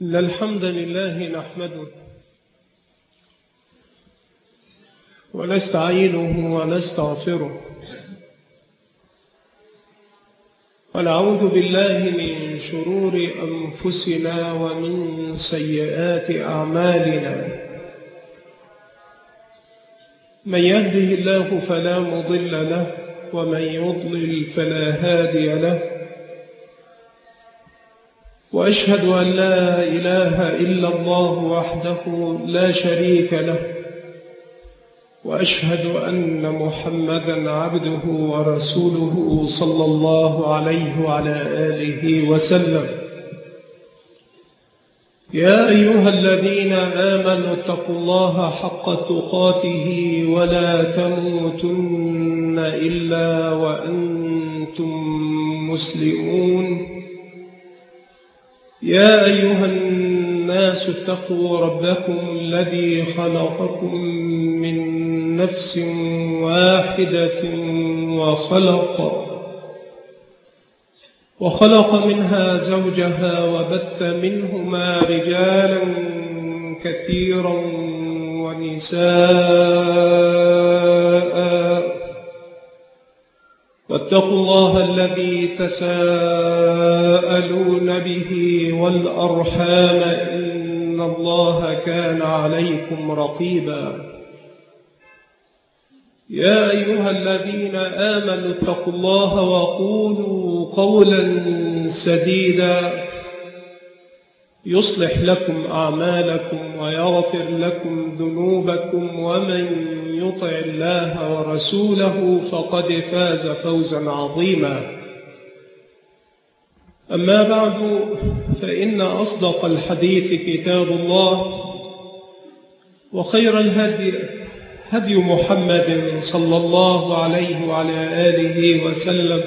إن الحمد لله نحمده ونستعينه ونستغفره ونعوذ بالله من شرور أنفسنا ومن سيئات أعمالنا. من يهده الله فلا مضل له ومن يضلل فلا هادي له، وأشهد أن لا إله إلا الله وحده لا شريك له، وأشهد أن محمدا عبده ورسوله صلى الله عليه وعلى آله وسلم. يا أيها الذين آمنوا اتقوا الله حق تقاته ولا تموتن إلا وأنتم مسلمون. يا أيها الناس اتقوا ربكم الذي خلقكم من نفس واحدة وخلق منها زوجها وبث منهما رجالا كثيرا ونساء، واتقوا الله الذي تساءلون به والأرحام إن الله كان عليكم رقيبا. يا أيها الذين آمنوا اتقوا الله وقولوا قولا سديدا يصلح لكم أعمالكم ويغفر لكم ذنوبكم، ومن يطع الله ورسوله فقد فاز فوزا عظيما. أما بعد، فإن أصدق الحديث كتاب الله، وخير الهدي هدي محمد صلى الله عليه وعلى آله وسلم،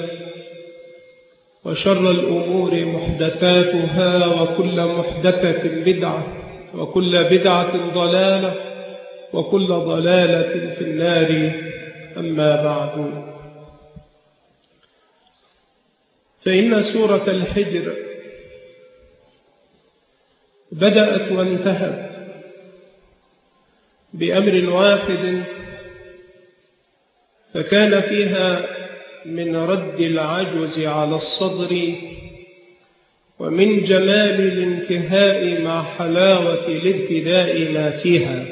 وشر الأمور محدثاتها، وكل محدثة بدعة، وكل بدعة ضلالة، وكل ضلالة في النار. أما بعد، فإن سورة الحجر بدأت وانتهت بأمر واحد، فكان فيها من رد العجز على الصدر، ومن جمال الانتهاء مع حلاوة الابتداء ما فيها.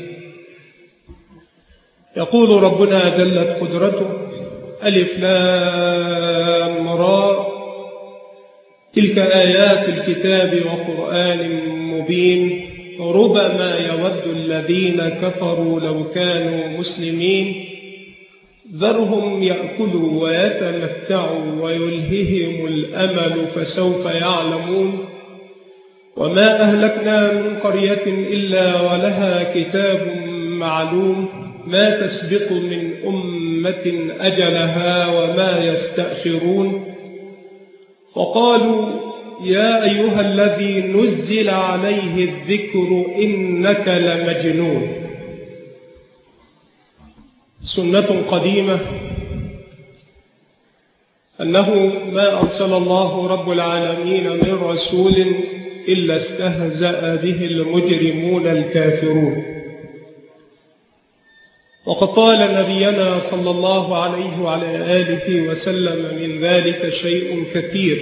يقول ربنا جلت قدرته: ألف لام را، تلك آيات الكتاب وقرآن مبين، ربما يود الذين كفروا لو كانوا مسلمين، ذرهم يأكلوا ويتمتعوا ويلههم الأمل فسوف يعلمون. وما أهلكنا من قرية إلا ولها كتاب معلوم، ما تسبق من أمة أجلها وما يستأخرون. وقالوا يا أيها الذي نزل عليه الذكر إنك لمجنون. سنة قديمة أنه ما أرسل الله رب العالمين من رسول إلا استهزأ به المجرمون الكافرون. وقد قال نبينا صلى الله عليه وعلى آله وسلم من ذلك شيء كثير،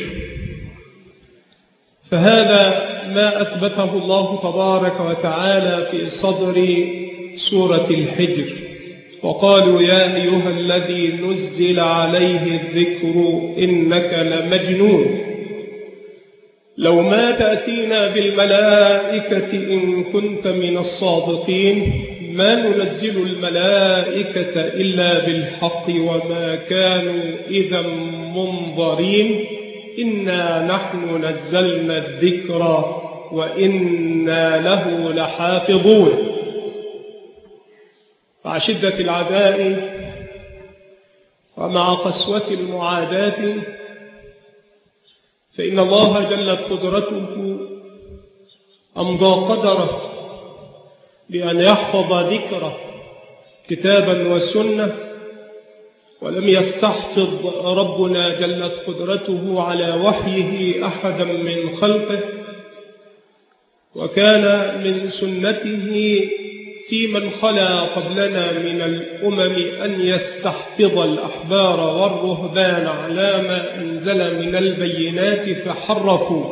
فهذا ما أثبته الله تبارك وتعالى في صدر سورة الحجر. وقالوا يا أيها الذي نزل عليه الذكر إنك لمجنون، لو ما تأتينا بالملائكة إن كنت من الصادقين، ما ننزل الملائكة إلا بالحق وما كانوا إذا منظرين، إنا نحن نزلنا الذكر وإنا له لحافظون. مع شدة العداء ومع قسوة المعاداة، فإن الله جلت قدرته أمضى قدره بأن يحفظ ذكره كتابا وسنة، ولم يستحفظ ربنا جلت قدرته على وحيه أحدا من خلقه، وكان من سنته في من خلا قبلنا من الأمم أن يستحفظ الأحبار والرهبان على ما أنزل من البينات فحرفوا،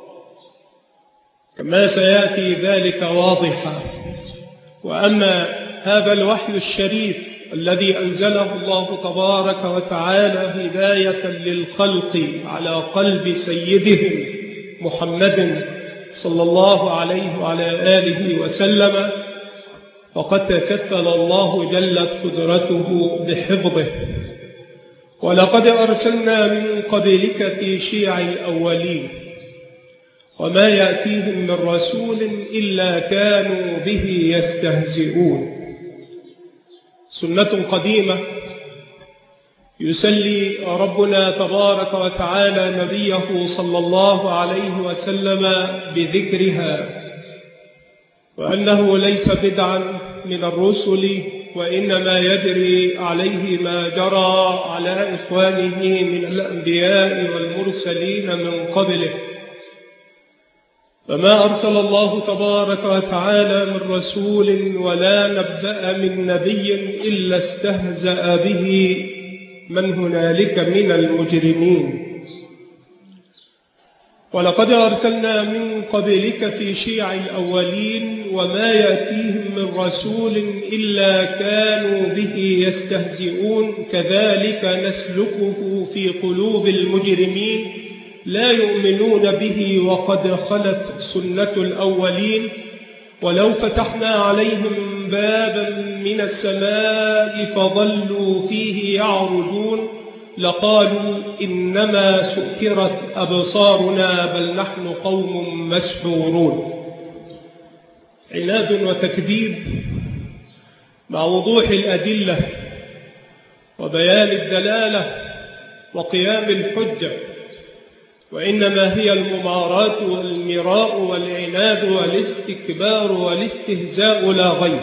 كما سيأتي ذلك واضحا. وأما هذا الوحي الشريف الذي أنزله الله تبارك وتعالى هداية للخلق على قلب سيدهم محمد صلى الله عليه وعلى آله وسلم، وقد تكفل الله جلت قدرته بحفظه. ولقد أرسلنا من قبلك في شيع الأولين وما يأتيهم من رسول إلا كانوا به يستهزئون. سنة قديمة يسلي ربنا تبارك وتعالى نبيه صلى الله عليه وسلم بذكرها، وأنه ليس بدعا من الرسل، وإنما يجري عليه ما جرى على إخوانه من الأنبياء والمرسلين من قبله. فما أرسل الله تبارك وتعالى من رسول ولا نبأ من نبي إلا استهزأ به من هنالك من المجرمين. ولقد أرسلنا من قبلك في شيع الأولين وما يأتيهم من رسول إلا كانوا به يستهزئون كذلك نسلكه في قلوب المجرمين لا يؤمنون به وقد خلت سنة الأولين. ولو فتحنا عليهم بابا من السماء فظلوا فيه يعرجون لقالوا إنما سكرت أبصارنا بل نحن قوم مسحورون. عناد وتكذيب مع وضوح الأدلة وبيان الدلالة وقيام الحجة، وإنما هي المماراة والمراء والعناد والاستكبار والاستهزاء لا غير.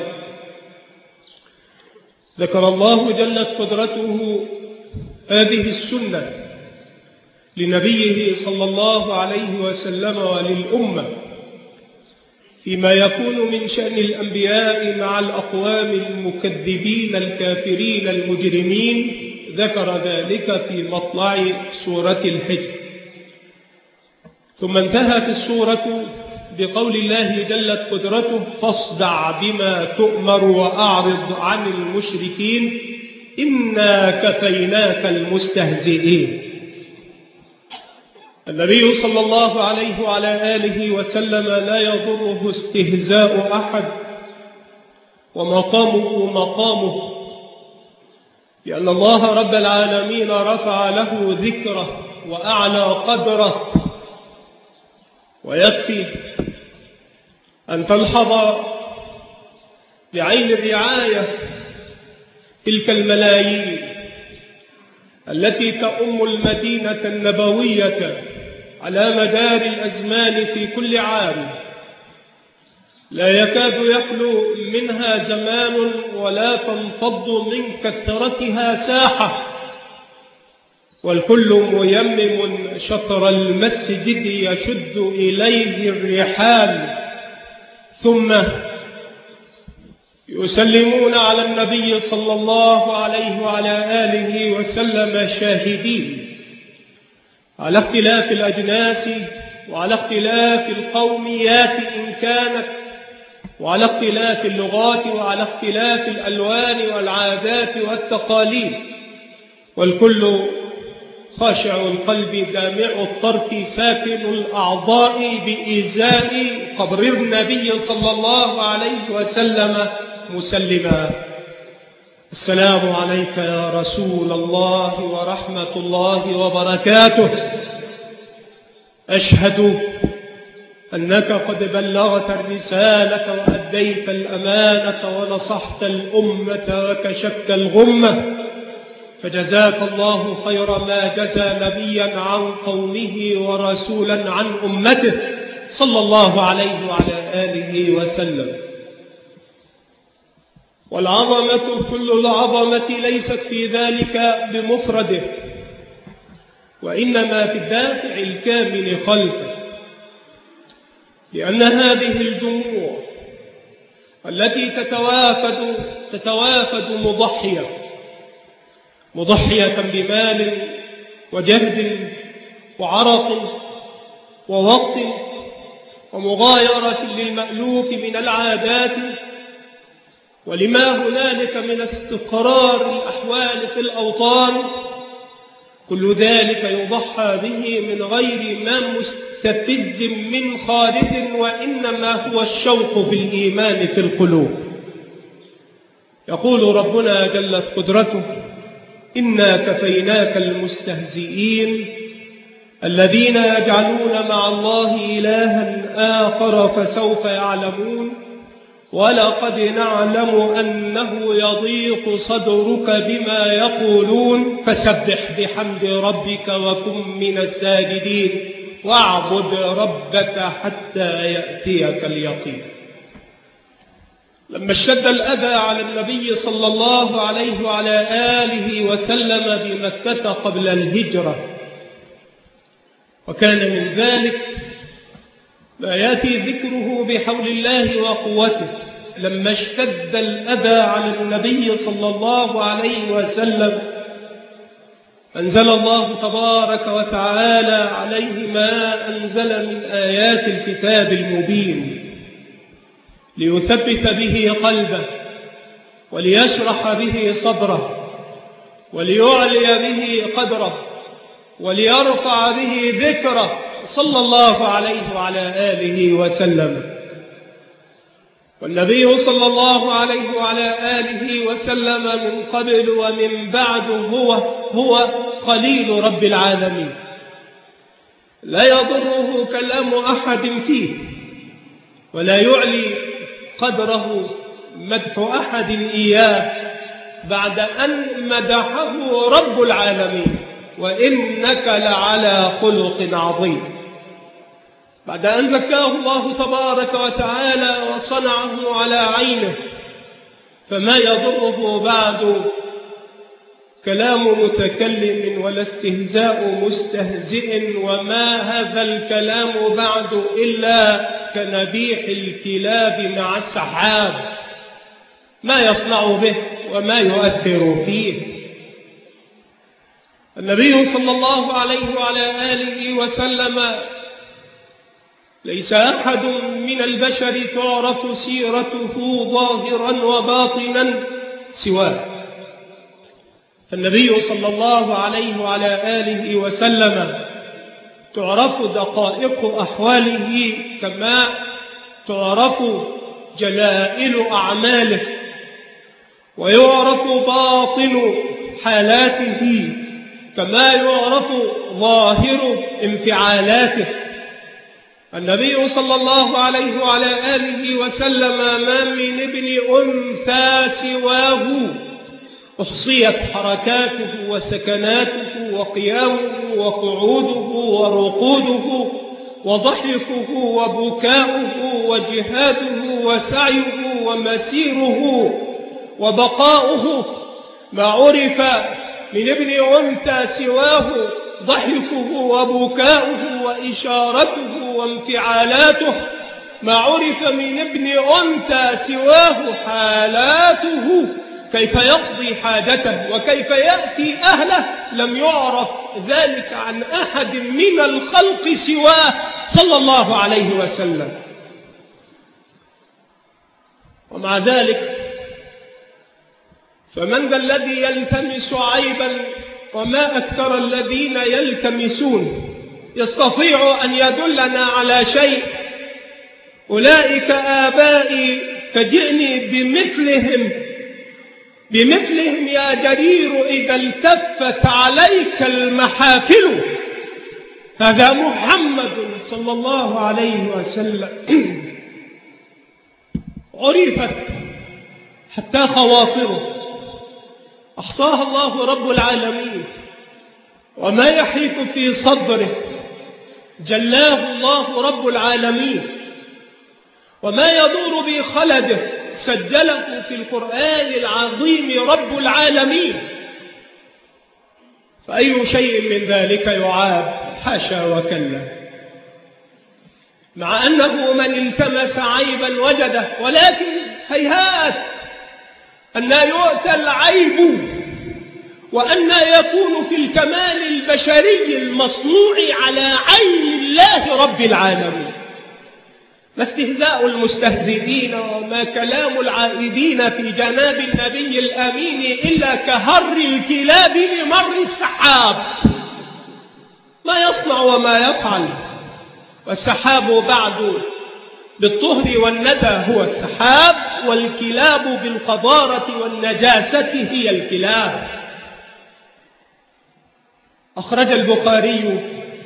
ذكر الله جلت قدرته هذه السنة لنبيه صلى الله عليه وسلم وللأمة فيما يكون من شأن الأنبياء مع الأقوام المكذبين الكافرين المجرمين. ذكر ذلك في مطلع سورة الحجر، ثم انتهت السورة بقول الله جلت قدرته فاصدع بما تؤمر وأعرض عن المشركين إنا كفيناك المستهزئين. النبي صلى الله عليه وعلى آله وسلم لا يضره استهزاء أحد، ومقامه مقامه، لأن الله رب العالمين رفع له ذكره وأعلى قدره. ويكفي أن تلحظ بعين الرعاية تلك الملايين التي تؤم المدينة النبوية على مدار الأزمان في كل عام، لا يكاد يخلو منها زمان ولا تنفض من كثرتها ساحة، والكل ميمم شطر المسجد يشد إليه الرحال، ثم يسلمون على النبي صلى الله عليه وعلى آله وسلم شاهدين على اختلاف الأجناس وعلى اختلاف القوميات إن كانت، وعلى اختلاف اللغات وعلى اختلاف الألوان والعادات والتقاليد، والكل خاشع القلب دامع الطرف ساكن الأعضاء بإزاء قبر النبي صلى الله عليه وسلم مسلما. السلام عليك يا رسول الله ورحمة الله وبركاته. أشهد أنك قد بلغت الرسالة وأديت الأمانة ونصحت الأمة وكشفت الغمة، فجزاك الله خير ما جزى نبيا عن قومه ورسولا عن أمته صلى الله عليه وعلى آله وسلم. والعظمة كل العظمة ليست في ذلك بمفرده، وإنما في الدافع الكامل خلفه، لأن هذه الجموع التي تتوافد مضحية بمال وجهد وعرق ووقت ومغايرة للمألوف من العادات ولما هنالك من استقرار الأحوال في الأوطان، كل ذلك يضحى به من غير ما مستفز من خارج، وإنما هو الشوق في الإيمان في القلوب. يقول ربنا جلت قدرته: إنا كفيناك المستهزئين الذين يجعلون مع الله إلها آخر فسوف يعلمون ولقد نعلم أنه يضيق صدرك بما يقولون فسبح بحمد ربك وكن من الساجدين واعبد ربك حتى يأتيك اليقين. لما اشتد الأذى على النبي صلى الله عليه وعلى آله وسلم بمكة قبل الهجرة، وكان من ذلك ما يأتي ذكره بحول الله وقوته، لما اشتد الأذى على النبي صلى الله عليه وسلم أنزل الله تبارك وتعالى عليه ما أنزل من آيات الكتاب المبين ليثبت به قلبه وليشرح به صدره وليعلي به قدره وليرفع به ذكره صلى الله عليه وعلى آله وسلم. والنبي صلى الله عليه وعلى آله وسلم من قبل ومن بعد هو خليل رب العالمين، لا يضره كلام أحد فيه ولا يعلي قدره مدح أحد إياه بعد أن مدحه رب العالمين: وإنك لعلى خلق عظيم. بعد أن زكاه الله تبارك وتعالى وصنعه على عينه، فما يضره بعد كلام متكلم ولا استهزاء مستهزئ، وما هذا الكلام بعد إلا كنبيح الكلاب مع السحاب، ما يصنع به وما يؤثر فيه. النبي صلى الله عليه وعلى آله وسلم ليس أحد من البشر تعرف سيرته ظاهرا وباطنا سواه، فالنبي صلى الله عليه وعلى آله وسلم تعرف دقائق أحواله كما تعرف جلائل أعماله، ويعرف باطن حالاته كما يعرف ظاهر انفعالاته. النبي صلى الله عليه وعلى آله وسلم ما من ابن أنثى سواه أحصيت حركاته وسكناته وقيامه وقعوده ورقوده وضحكه وبكاؤه وجهاده وسعيه ومسيره وبقاؤه، ما عرف من ابن أنثى سواه ضحكه وبكاؤه وإشارته وانفعالاته، ما عرف من ابن أنثى سواه حالاته، كيف يقضي حاجته وكيف يأتي أهله، لم يعرف ذلك عن أحد من الخلق سواه صلى الله عليه وسلم. ومع ذلك فمن ذا الذي يلتمس عيبا، وما أكثر الذين يلتمسون، يستطيع أن يدلنا على شيء. أولئك آبائي فجئني بمثلهم يا جرير إذا التفت عليك المحافل. هذا محمد صلى الله عليه وسلم عرفت حتى خواطره أحصاها الله رب العالمين، وما يحيط في صدره جلاه الله رب العالمين، وما يدور بخلده سجله في القرآن العظيم رب العالمين. فأي شيء من ذلك يعاب؟ حاشا وكلا. مع أنه من التمس عيبا وجده، ولكن هيهات أن يؤتى العيب وأن يكون في الكمال البشري المصنوع على عين الله رب العالمين. ما استهزاء المستهزئين وما كلام العائدين في جناب النبي الأمين إلا كهر الكلاب بمر السحاب، ما يصنع وما يفعل. والسحاب بعد بالطهر والندى هو السحاب، والكلاب بالقذارة والنجاسة هي الكلاب. أخرج البخاري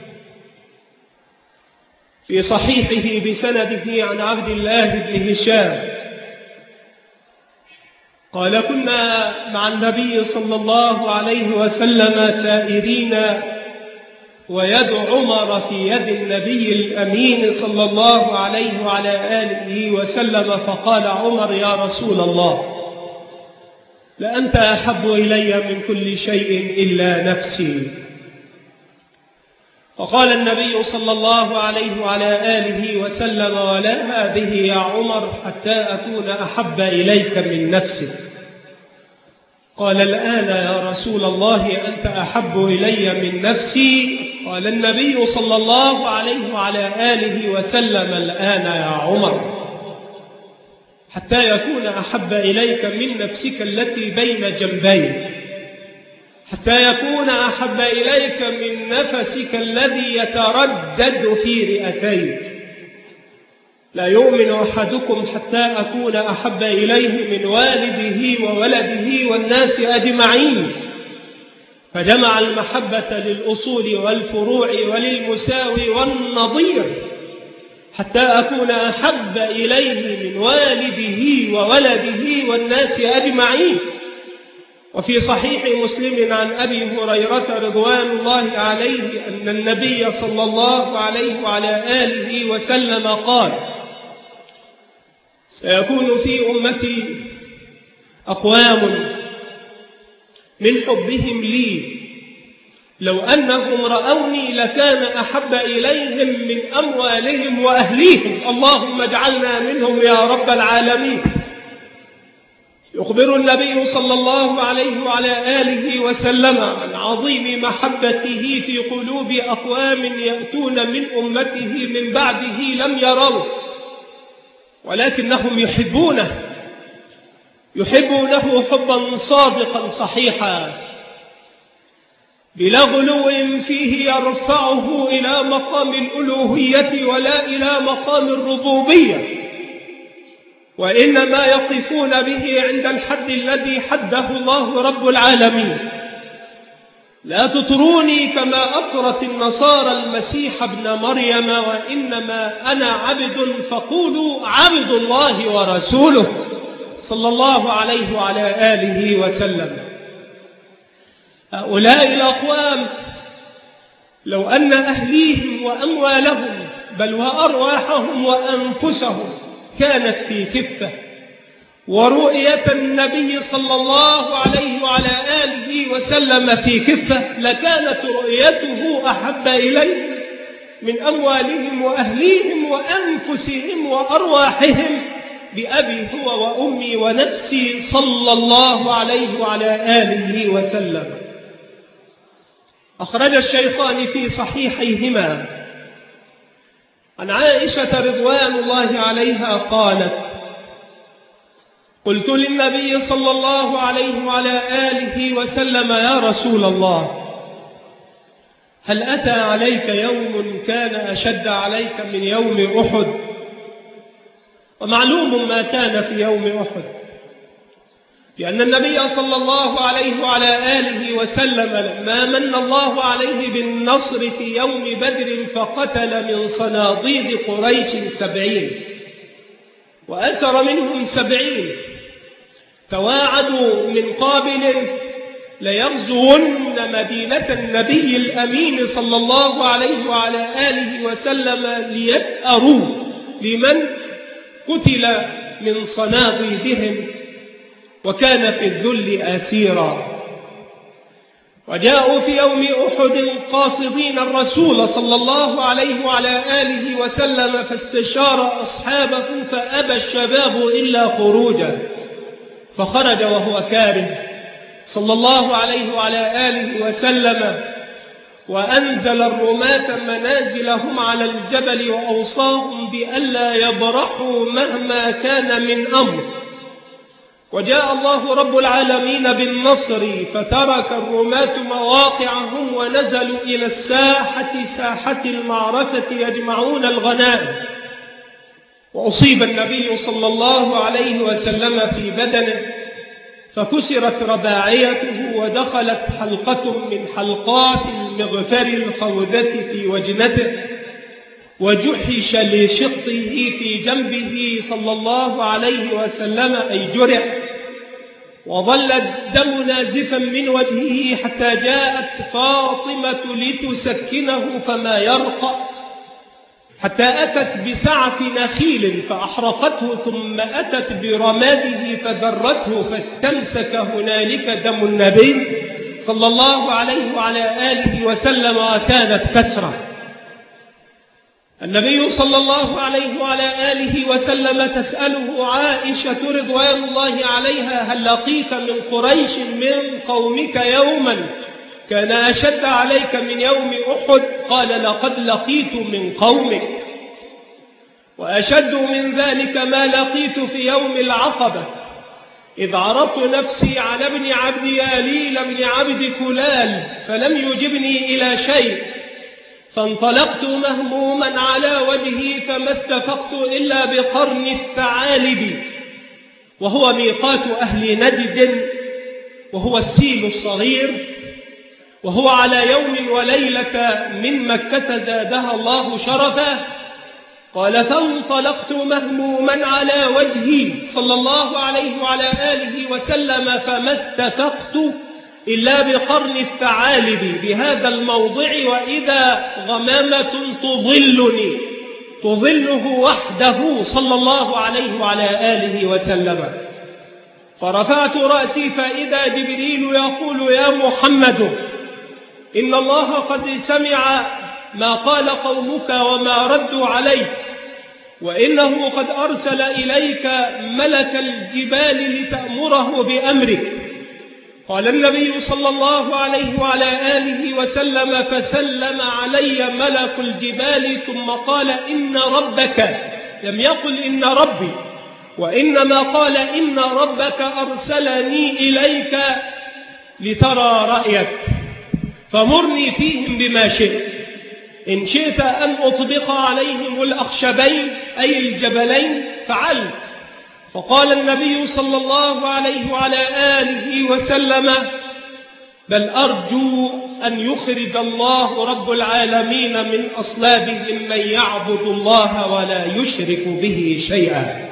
في صحيحه بسنده عن عبد الله بن هشام قال: كنا مع النبي صلى الله عليه وسلم سائرين ويد عمر في يد النبي الأمين صلى الله عليه وعلى آله وسلم، فقال عمر: يا رسول الله، لأنت أحب إلي من كل شيء إلا نفسي. فقال النبي صلى الله عليه وعلى آله وسلم: ولا هذه يا عمر حتى أكون أحب إليك من نفسك. قال: الآن يا رسول الله أنت أحب إلي من نفسي. قال النبي صلى الله عليه وعلى آله وسلم: الآن يا عمر حتى يكون أحب إليك من نفسك التي بين جنبيك، حتى يكون أحب إليك من نفسك الذي يتردد في رئتيك. لا يؤمن أحدكم حتى أكون أحب إليه من والده وولده والناس أجمعين. فجمع المحبة للأصول والفروع وللمساوي والنظير، حتى أكون أحب إليه من والده وولده والناس أجمعين. وفي صحيح مسلم عن أبي هريرة رضوان الله عليه أن النبي صلى الله عليه وعلى آله وسلم قال: سيكون في أمتي أقوام من حبهم لي لو أنهم رأوني لكان أحب إليهم من أموالهم وأهليهم. اللهم اجعلنا منهم يا رب العالمين. يخبر النبي صلى الله عليه وعلى آله وسلم عن عظيم محبته في قلوب أقوام يأتون من أمته من بعده لم يروا، ولكنهم يحبونه حبا صادقا صحيحا بلا غلو فيه يرفعه إلى مقام الألوهية ولا إلى مقام الربوبية، وإنما يقفون به عند الحد الذي حده الله رب العالمين. لا تطروني كما أطرت النصارى المسيح ابن مريم، وإنما أنا عبد فقولوا عبد الله ورسوله صلى الله عليه وعلى آله وسلم. هؤلاء الأقوام لو أن أهليهم وأموالهم بل وأرواحهم وأنفسهم كانت في كفة، ورؤية النبي صلى الله عليه وعلى آله وسلم في كفة، لكانت رؤيته أحب إليه من أموالهم وأهليهم وأنفسهم وأرواحهم بأبي هو وأمي ونفسي صلى الله عليه وعلى آله وسلم. أخرج الشيخان في صحيحيهما عن عائشة رضوان الله عليها قالت: قلت للنبي صلى الله عليه وعلى آله وسلم: يا رسول الله، هل أتى عليك يوم كان أشد عليك من يوم أحد؟ ومعلوم ما كان في يوم أحد، لأن النبي صلى الله عليه وعلى آله وسلم لما من الله عليه بالنصر في يوم بدر فقتل من صناديد قريش 70 وأسر منهم 70، تواعدوا من قابل ليغزون مدينة النبي الأمين صلى الله عليه وعلى آله وسلم ليثأروا لمن قتل من صناديدهم، وكان في الذل أسيرا. وجاءوا في يوم أحد قاصدين الرسول صلى الله عليه وعلى آله وسلم، فاستشار أصحابه فأبى الشباب إلا خروجا، فخرج وهو كاره صلى الله عليه وعلى آله وسلم، وأنزل الرماة منازلهم على الجبل وأوصاهم بألا يبرحوا مهما كان من أمر. وجاء الله رب العالمين بالنصر، فترك الرماة مواقعهم ونزلوا إلى ساحة المعركة يجمعون الغنائم. وأصيب النبي صلى الله عليه وسلم في بدنه، فكسرت رباعيته ودخلت حلقة من حلقات المغفر الخوذة في وجنته، وجحش لشقه في جنبه صلى الله عليه وسلم أي جرح، وظل الدم نازفا من وجهه حتى جاءت فاطمة لتسكنه فما يرقى، حتى أتت بسعف نخيل فأحرقته، ثم أتت برماده فذرته، فاستمسك هنالك دم النبي صلى الله عليه وعلى آله وسلم، وكانت كسرة. النبي صلى الله عليه وعلى آله وسلم تسأله عائشة رضوان الله عليها: هل لقيت من قريش من قومك يوما كان أشد عليك من يوم أحد؟ قال: لقد لقيت من قومك، وأشد من ذلك ما لقيت في يوم العقبة، إذ عرضت نفسي على ابن عبد ياليل بن عبد كلال فلم يجبني إلى شيء، فانطلقت مهموما على وجهي فما استفقت إلا بقرن الثعالب، وهو ميقات أهل نجد، وهو السيل الصغير، وهو على يوم وليلة من مكة زادها الله شرفا. قال: فانطلقت مهموما على وجهي صلى الله عليه وعلى آله وسلم فما استفقت إلا بقرن الثعالب بهذا الموضع، وإذا غمامة تظلني تظله وحده صلى الله عليه وعلى آله وسلم. فرفعت رأسي فإذا جبريل يقول: يا محمد، إن الله قد سمع ما قال قومك وما ردوا عليك، وإنه قد أرسل إليك ملك الجبال لتأمره بأمرك. قال النبي صلى الله عليه وعلى آله وسلم: فسلم علي ملك الجبال ثم قال: إن ربك، لم يقل إن ربي، وإنما قال إن ربك أرسلني إليك لترى رأيك، فمرني فيهم بما شئت، إن شئت أن أطبق عليهم الأخشبين أي الجبلين فعلت. فقال النبي صلى الله عليه وعلى آله وسلم: بل أرجو أن يخرج الله رب العالمين من أصلابهم من يعبد الله ولا يشرك به شيئا.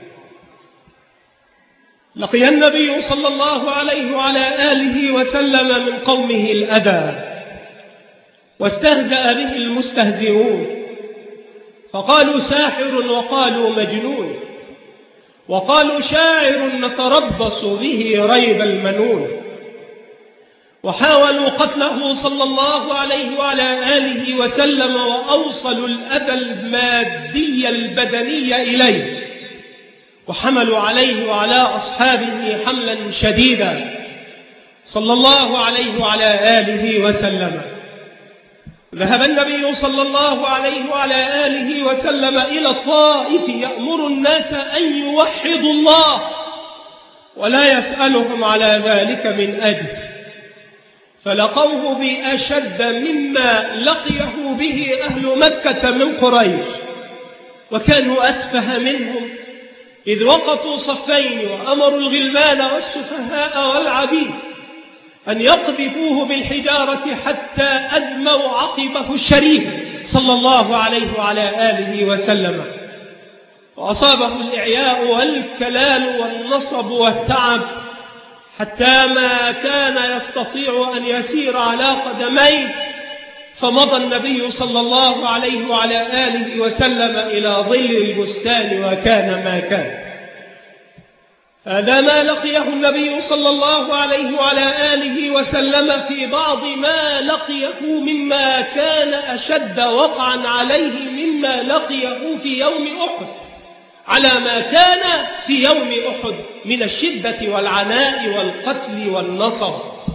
لقي النبي صلى الله عليه وعلى آله وسلم من قومه الأذى، واستهزأ به المستهزئون، فقالوا ساحر، وقالوا مجنون، وقالوا شاعر نتربص به ريب المنون، وحاولوا قتله صلى الله عليه وعلى آله وسلم، وأوصلوا الأذى المادي البدني إليه، وحملوا عليه وعلى أصحابه حملا شديدا صلى الله عليه وعلى آله وسلم. ذهب النبي صلى الله عليه وعلى آله وسلم إلى الطائف يأمر الناس أن يوحدوا الله ولا يسألهم على ذلك من أجل، فلقوه بأشد مما لقيه به أهل مكة من قريش، وكانوا أسفه منهم، إذ وقفوا صفين وأمروا الغلمان والسفهاء والعبيد أن يقذفوه بالحجارة حتى أدموا عقبه الشريف صلى الله عليه وعلى آله وسلم، وأصابه الإعياء والكلال والنصب والتعب حتى ما كان يستطيع أن يسير على قدميه، فمضى النبي صلى الله عليه وعلى آله وسلم إلى ظل البستان وكان ما كان. هذا ما لقيه النبي صلى الله عليه وعلى آله وسلم في بعض ما لقيه مما كان أشد وقعا عليه مما لقيه في يوم أحد، على ما كان في يوم أحد من الشدة والعناء والقتل والنصب،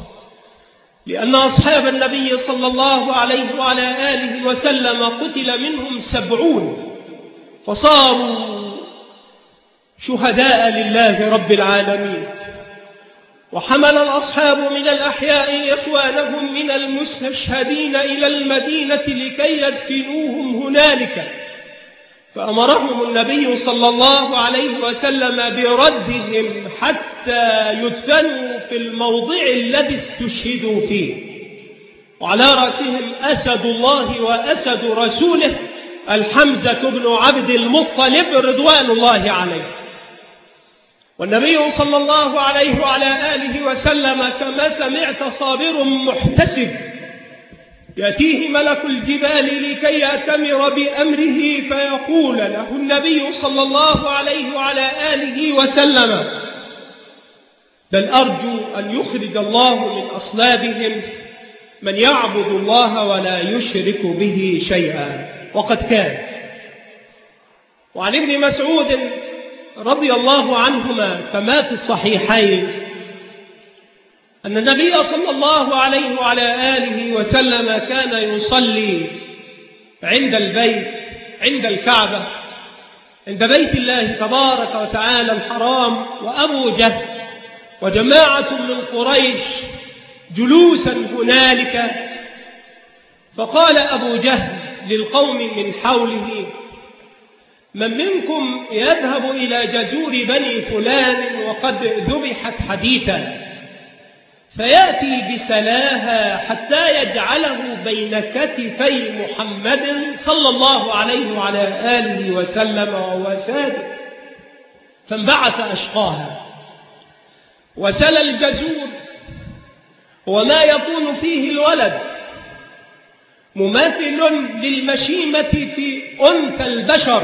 لأن أصحاب النبي صلى الله عليه وعلى آله وسلم قتل منهم 70 فصاروا شهداء لله رب العالمين. وحمل الأصحاب من الأحياء إخوانهم من المستشهدين إلى المدينة لكي يدفنوهم هنالك، فأمرهم النبي صلى الله عليه وسلم بردهم حتى يدفنوا في الموضع الذي استشهدوا فيه، وعلى رأسهم أسد الله وأسد رسوله الحمزة بن عبد المطلب رضوان الله عليه. والنبي صلى الله عليه وعلى آله وسلم كما سمعت صابر محتسب، يأتيه ملك الجبال لكي يأتمر بأمره فيقول له النبي صلى الله عليه وعلى آله وسلم: بل أرجو أن يخرج الله من أصلابهم من يعبد الله ولا يشرك به شيئا. وقد كان. وعن ابن مسعود رضي الله عنهما كما في الصحيحين أن النبي صلى الله عليه وعلى آله وسلم كان يصلي عند البيت، عند الكعبة، عند بيت الله تبارك وتعالى الحرام، وأبو جهل وجماعة من قريش جلوسا هنالك. فقال أبو جهل للقوم من حوله: من منكم يذهب إلى جزور بني فلان وقد ذبحت حديثا فيأتي بسلاها حتى يجعله بين كتفي محمد صلى الله عليه وعلى آله وسلم وهو ساجد؟ فانبعث أشقاها وسل الجزور وما يكون فيه الولد، مماثل للمشيمة في أنثى البشر.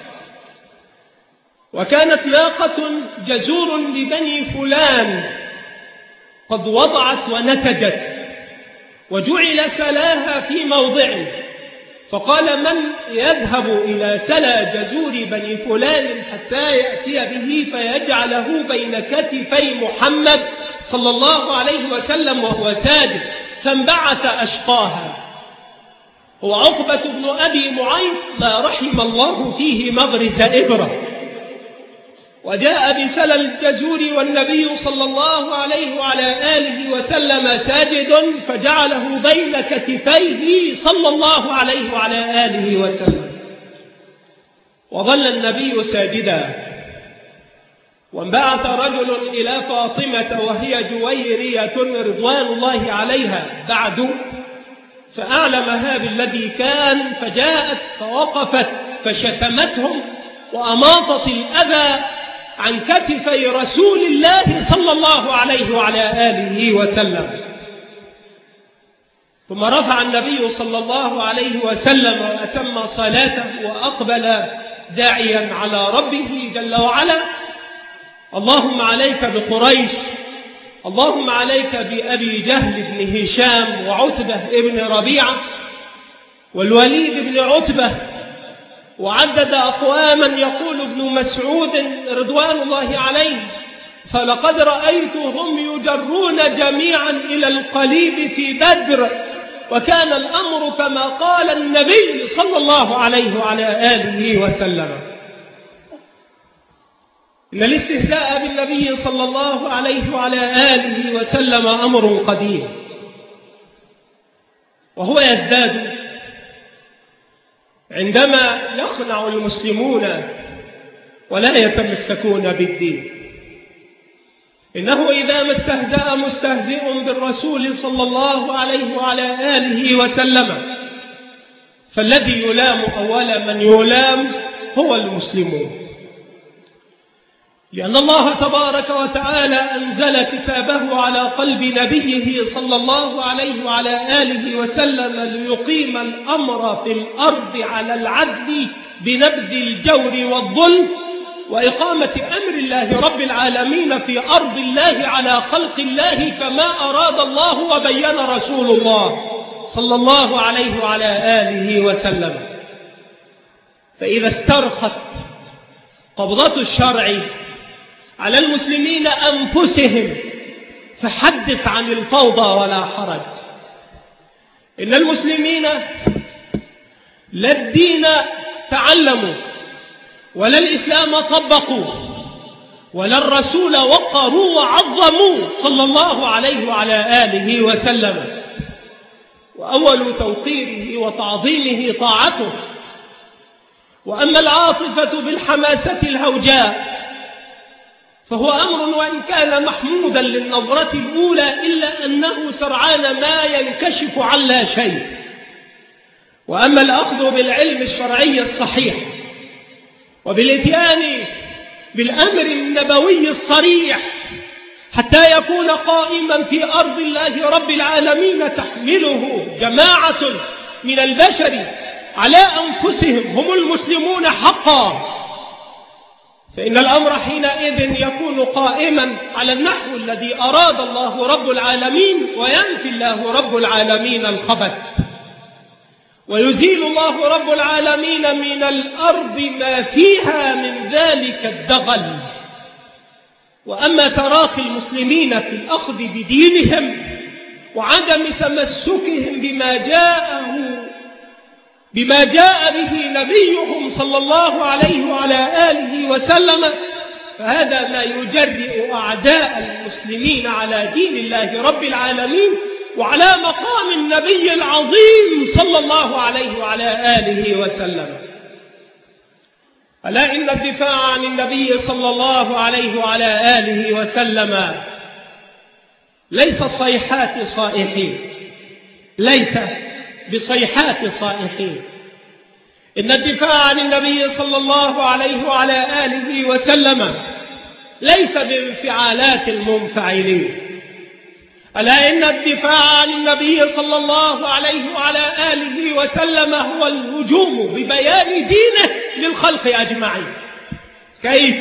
وكانت ناقة جزور لبني فلان قد وضعت ونتجت، وجعل سلاها في موضعه، فقال: من يذهب إلى سلا جزور بني فلان حتى يأتي به فيجعله بين كتفي محمد صلى الله عليه وسلم وهو ساجد؟ فانبعث أشقاها. هو عقبة بن أبي معيط ما رحم الله فيه مغرز إبرة، وجاء بسل الجزور والنبي صلى الله عليه وعلى آله وسلم ساجد فجعله بين كتفيه صلى الله عليه وعلى آله وسلم. وظل النبي ساجدا، وانبعث رجل إلى فاطمة وهي جويرية رضوان الله عليها بعد، فأعلمها بالذي كان، فجاءت فوقفت فشتمتهم وأماطت الأذى عن كتفي رسول الله صلى الله عليه وعلى آله وسلم. ثم رفع النبي صلى الله عليه وسلم وأتم صلاته وأقبل داعيا على ربه جل وعلا: اللهم عليك بقريش، اللهم عليك بأبي جهل بن هشام وعتبة ابن ربيعة والوليد بن عتبة. وعدد أقواما يقول ابن مسعود رضوان الله عليه: فلقد رأيتهم يجرون جميعا إلى القليب في بدر، وكان الأمر كما قال النبي صلى الله عليه وعلى آله وسلم. إن الاستهزاء بالنبي صلى الله عليه وعلى آله وسلم أمر قديم، وهو يزداد عندما يخنع المسلمون ولا يتمسكون بالدين. إنه إذا ما استهزأ مستهزئ بالرسول صلى الله عليه وعلى آله وسلم فالذي يلام أول من يلام هو المسلمون، لأن الله تبارك وتعالى أنزل كتابه على قلب نبيه صلى الله عليه وعلى آله وسلم ليقيم الأمر في الأرض على العدل بنبذ الجور والظلم وإقامة أمر الله رب العالمين في أرض الله على خلق الله كما أراد الله وبين رسول الله صلى الله عليه وعلى آله وسلم. فإذا استرخت قبضة الشرع على المسلمين أنفسهم فحدث عن الفوضى ولا حرج. إن المسلمين لا الدين تعلموا ولا الإسلام طبقوا ولا الرسول وقروا وعظموا صلى الله عليه وعلى آله وسلم. وأول توقيره وتعظيمه طاعته. وأما العاطفة بالحماسة الهوجاء فهو أمر وإن كان محمودا للنظرة الأولى إلا أنه سرعان ما ينكشف عن لا شيء. وأما الأخذ بالعلم الشرعي الصحيح وبالإتيان بالأمر النبوي الصريح حتى يكون قائما في أرض الله رب العالمين تحمله جماعة من البشر على أنفسهم هم المسلمون حقا، فإن الأمر حينئذ يكون قائما على النحو الذي أراد الله رب العالمين، وينفي الله رب العالمين الخبث، ويزيل الله رب العالمين من الأرض ما فيها من ذلك الدغل. وأما تراخي المسلمين في الأخذ بدينهم وعدم تمسكهم بما جاء به نبيهم صلى الله عليه وعلى آله وسلم فهذا ما يجرئ أعداء المسلمين على دين الله رب العالمين وعلى مقام النبي العظيم صلى الله عليه وعلى آله وسلم. ألا إن الدفاع عن النبي صلى الله عليه وعلى آله وسلم ليس صيحات صائحين، ليس بصيحات صائحين. إن الدفاع عن النبي صلى الله عليه وعلى آله وسلم ليس بانفعالات المنفعلين. ألا إن الدفاع عن النبي صلى الله عليه وعلى آله وسلم هو الهجوم ببيان دينه للخلق أجمعين. كيف؟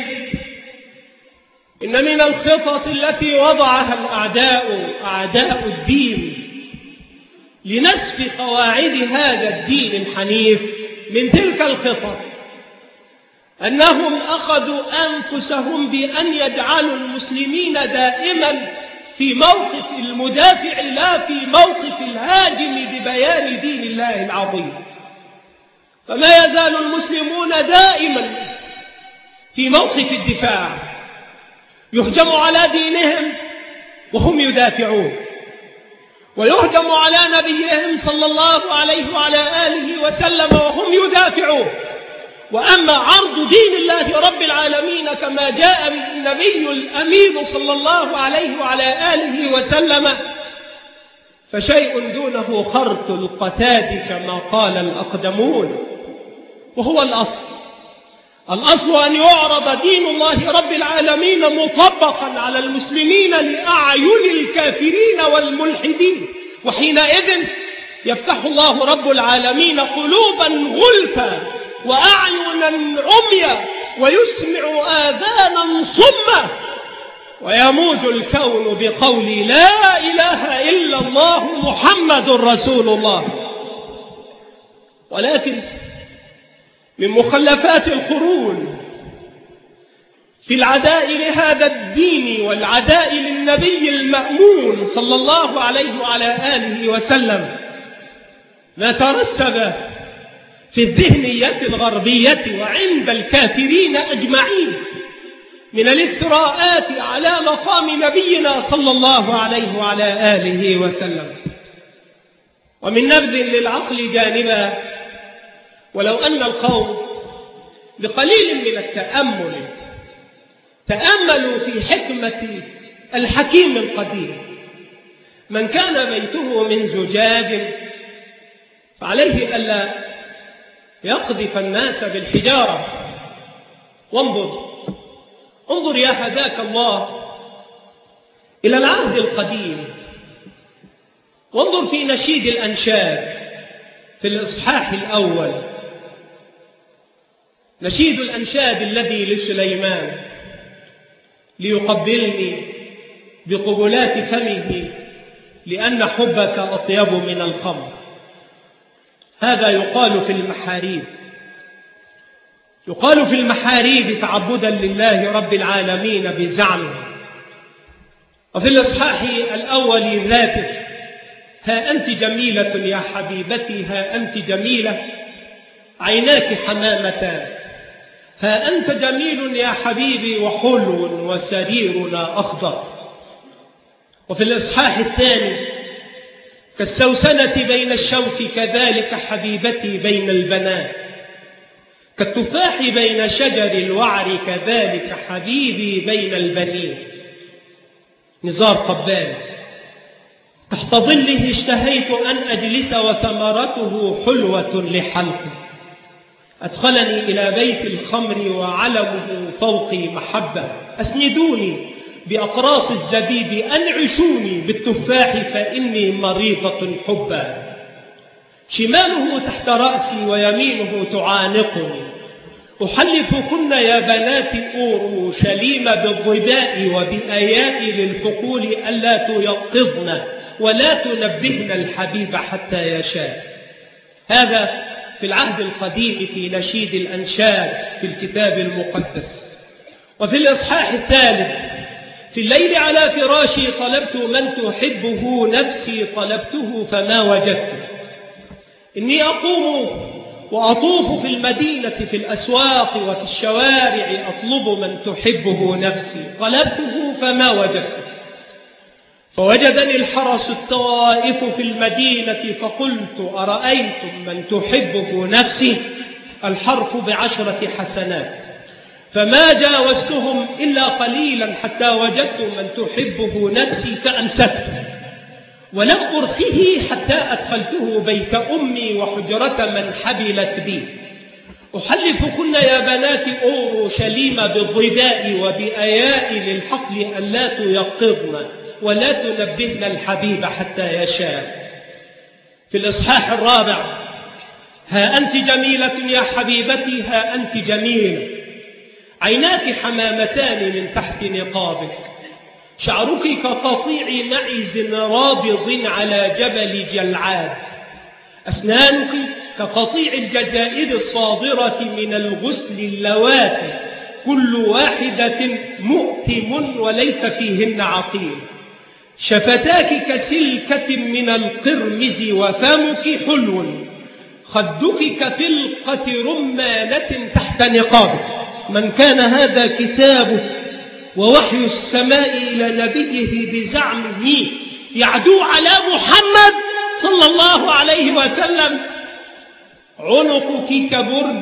إن من الخطط التي وضعها أعداء الدين لنسف قواعد هذا الدين الحنيف، من تلك الخطط أنهم أخذوا أنفسهم بأن يجعلوا المسلمين دائما في موقف المدافع لا في موقف الهاجم ببيان دين الله العظيم. فما يزال المسلمون دائما في موقف الدفاع، يهجم على دينهم وهم يدافعون، ويهجم على نبيهم صلى الله عليه وعلى آله وسلم وهم يدافعون. وأما عرض دين الله رب العالمين كما جاء به النبي الأمين صلى الله عليه وعلى آله وسلم فشيء دونه خرط القتاد كما قال الأقدمون. وهو الأصل أن يعرض دين الله رب العالمين مطبقا على المسلمين لأعين الكافرين والملحدين، وحينئذ يفتح الله رب العالمين قلوبا غلفا وأعينا عميا ويسمع آذانا صما، ويموج الكون بقول لا إله إلا الله محمد رسول الله. ولكن من مخلفات القرون في العداء لهذا الدين والعداء للنبي المأمون صلى الله عليه وعلى آله وسلم ما ترسب في الذهنية الغربية وعند الكافرين أجمعين من الافتراءات على مقام نبينا صلى الله عليه وعلى آله وسلم. ومن نبذ للعقل جانبا، ولو أن القوم بقليل من التأمل تأملوا في حكمة الحكيم القدير، من كان بيته من زجاج فعليه ألا يقذف الناس بالحجارة. انظر يا هداك الله إلى العهد القديم، وانظر في نشيد الأنشاد في الإصحاح الأول. نشيد الأنشاد الذي لسليمان ليقبلني بقبلات فمه لأن حبك أطيب من الخمر. هذا يقال في المحاريب، يقال في المحاريب تعبدا لله رب العالمين بزعمه. وفي الإصحاح الأول ذاته: ها أنت جميلة يا حبيبتي، ها أنت جميلة، عيناك حمامتان، ها أنت جميل يا حبيبي وحلو وسريرنا أخضر. وفي الإصحاح الثاني: كالسوسنة بين الشوك كذلك حبيبتي بين البنات، كالتفاح بين شجر الوعر كذلك حبيبي بين البنين. نزار قباني: تحت ظله اشتهيت أن أجلس وثمرته حلوة لحلقي، أدخلني إلى بيت الخمر وعلمه فوقي محبة، أسندوني بأقراص الزبيب، أنعشوني بالتفاح فإني مريضة حبا. شماله تحت رأسي ويمينه تعانقني، أحلفكن يا بنات أورشليم بالظباء وبآياء للحقول ألا تيقظن ولا تنبهن الحبيب حتى يشاء. هذا في العهد القديم في نشيد الأنشاد في الكتاب المقدس. وفي الإصحاح الثالث: في الليل على فراشي طلبت من تحبه نفسي، طلبته فما وجدته. إني أقوم وأطوف في المدينة في الأسواق وفي الشوارع أطلب من تحبه نفسي، طلبته فما وجدته. فوجدني الحرس الطائف في المدينة فقلت أرأيتم من تحبه نفسي؟ الحرف ب10 حسنات، فما جاوزتهم إلا قليلا حتى وجدت من تحبه نفسي فأمسكته، ولم أرخه حتى أدخلته بيت أمي وحجرة من حبلت بي. أحلفكن يا بنات أورشليم بالظباء وبآياء للحقل ألا تيقظن ولا تنبهن الحبيب حتى يشاء. في الإصحاح الرابع: ها أنت جميلة يا حبيبتي، ها أنت جميلة، عيناك حمامتان من تحت نقابك، شعرك كقطيع معز رابض على جبل جلعاد، أسنانك كقطيع الجزائر الصادرة من الغسل اللواتي، كل واحدة مؤتم وليس فيهن عقيم، شفتاك كسلكة من القرمز وفمك حلو، خدك كفلقة رمانة تحت نقابك. من كان هذا كتابه ووحي السماء إلى نبيه بزعمه يعدو على محمد صلى الله عليه وسلم. عنقك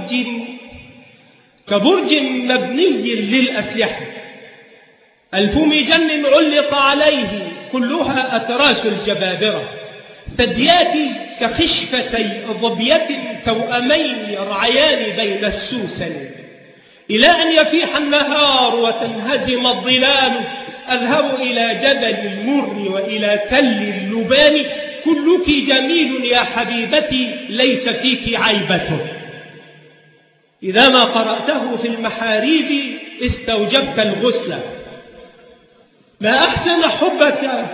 كبرج مبني للأسلحة، الفمجن علق عليه كلها أتراس الجبابرة، ثدياك كخشفتي ظبية توأمين يرعيان بين السوسن، إلى أن يفيح النهار وتنهزم الظلال أذهب إلى جبل المر وإلى تل اللبان، كلك جميل يا حبيبتي ليس فيك عيبة. إذا ما قرأته في المحاريب استوجبت الغسل. ما أحسن حبك،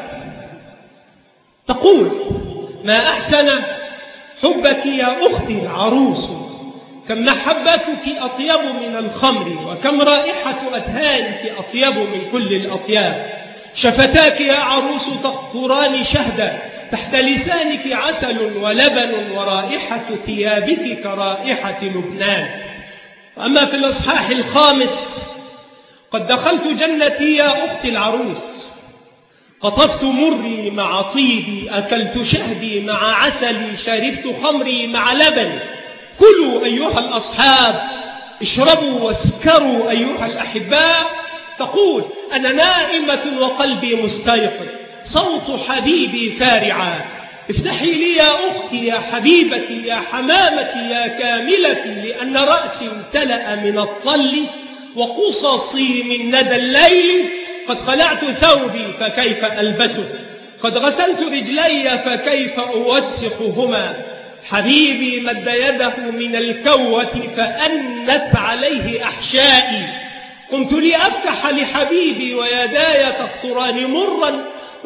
تقول ما أحسن حبك يا أختي العروس، كم محبتك أطيب من الخمر، وكم رائحة أدهانك أطيب من كل الأطياب. شفتاك يا عروس تقطران شهدا، تحت لسانك عسل ولبن، ورائحة ثيابك كرائحة لبنان. أما في الإصحاح الخامس: قد دخلت جنتي يا أختي العروس، قطفت مري مع طيبي، أكلت شهدي مع عسلي، شربت خمري مع لبني. كلوا أيها الأصحاب، اشربوا واسكروا أيها الأحباء. تقول أنا نائمة وقلبي مستيقظ، صوت حبيبي فارعا. افتحي لي يا أختي يا حبيبتي يا حمامتي يا كاملتي، لأن رأسي امتلأ من الطل وقصصي من ندى الليل. قد خلعت ثوبي فكيف ألبسه، قد غسلت رجلي فكيف أوسخهما، حبيبي مد يده من الكوة فأنت عليه أحشائي، قمت لأفتح لحبيبي ويداي تقطران مرا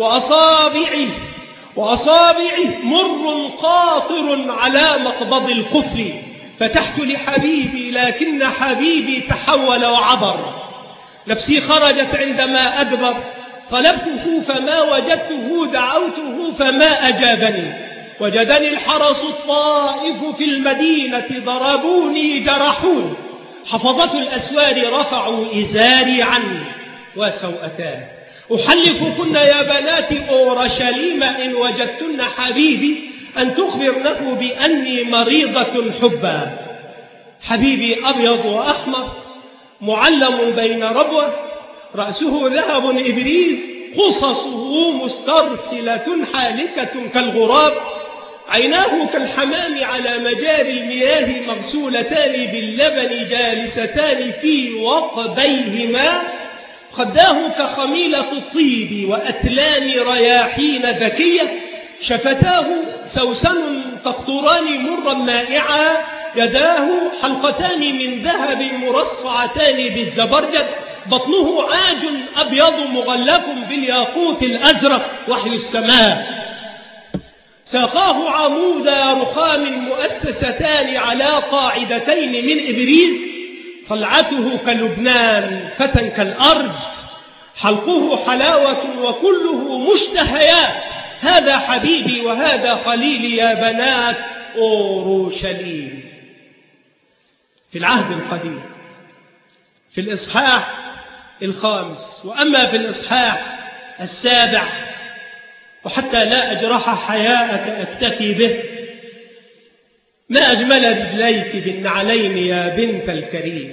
وأصابعي مر قاطر على مقبض الكفر، فتحت لحبيبي لكن حبيبي تحول وعبر، نفسي خرجت عندما أدبر، طلبته فما وجدته، دعوته فما أجابني، وجدني الحرس الطائف في المدينة، ضربوني جرحوني، حفظة الأسوار رفعوا إزاري عني وسوءتان، أحلفكن يا بنات أورشليم إن وجدتن حبيبي أن تخبرنه بأني مريضة حبا. حبيبي أبيض وأحمر معلم بين ربوة، رأسه ذهب إبريز، قصصه مسترسلة حالكة كالغراب، عيناه كالحمام على مجاري المياه، مغسولتان باللبن جالستان في وقبيهما، خداه كخميلة الطيب وأتلان رياحين ذكية، شفتاه سوسن تقطران مرا مائعا، يداه حلقتان من ذهب مرصعتان بالزبرجد، بطنه عاج أبيض مغلف بالياقوت الأزرق وحي السماء، ساقاه عمود رخام مؤسستان على قاعدتين من إبريز، طلعته كلبنان فتى كالأرز، حلقه حلاوة وكله مشتهيات، هذا حبيبي وهذا خليلي يا بنات أورشليم. في العهد القديم في الإصحاح 5، وأما في الإصحاح 7، وحتى لا أجرح حياءك أكتفي به، ما أجمل رجليك بالنعلين يا بنت الكريم،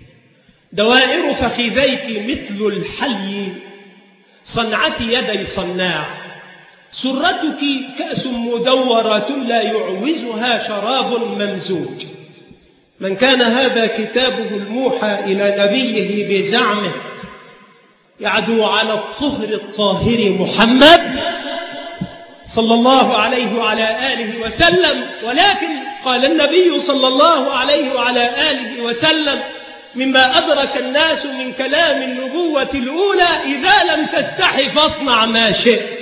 دوائر فخذيك مثل الحلي، صنعة يدي صناع، سرتك كأس مدورة لا يعوزها شراب ممزوج. من كان هذا كتابه الموحى إلى نبيه بزعمه يعدو على الطهر الطاهر محمد صلى الله عليه وعلى آله وسلم، ولكن قال النبي صلى الله عليه وعلى آله وسلم مما أدرك الناس من كلام النبوة الأولى: إذا لم تستحي فاصنع ما شئت.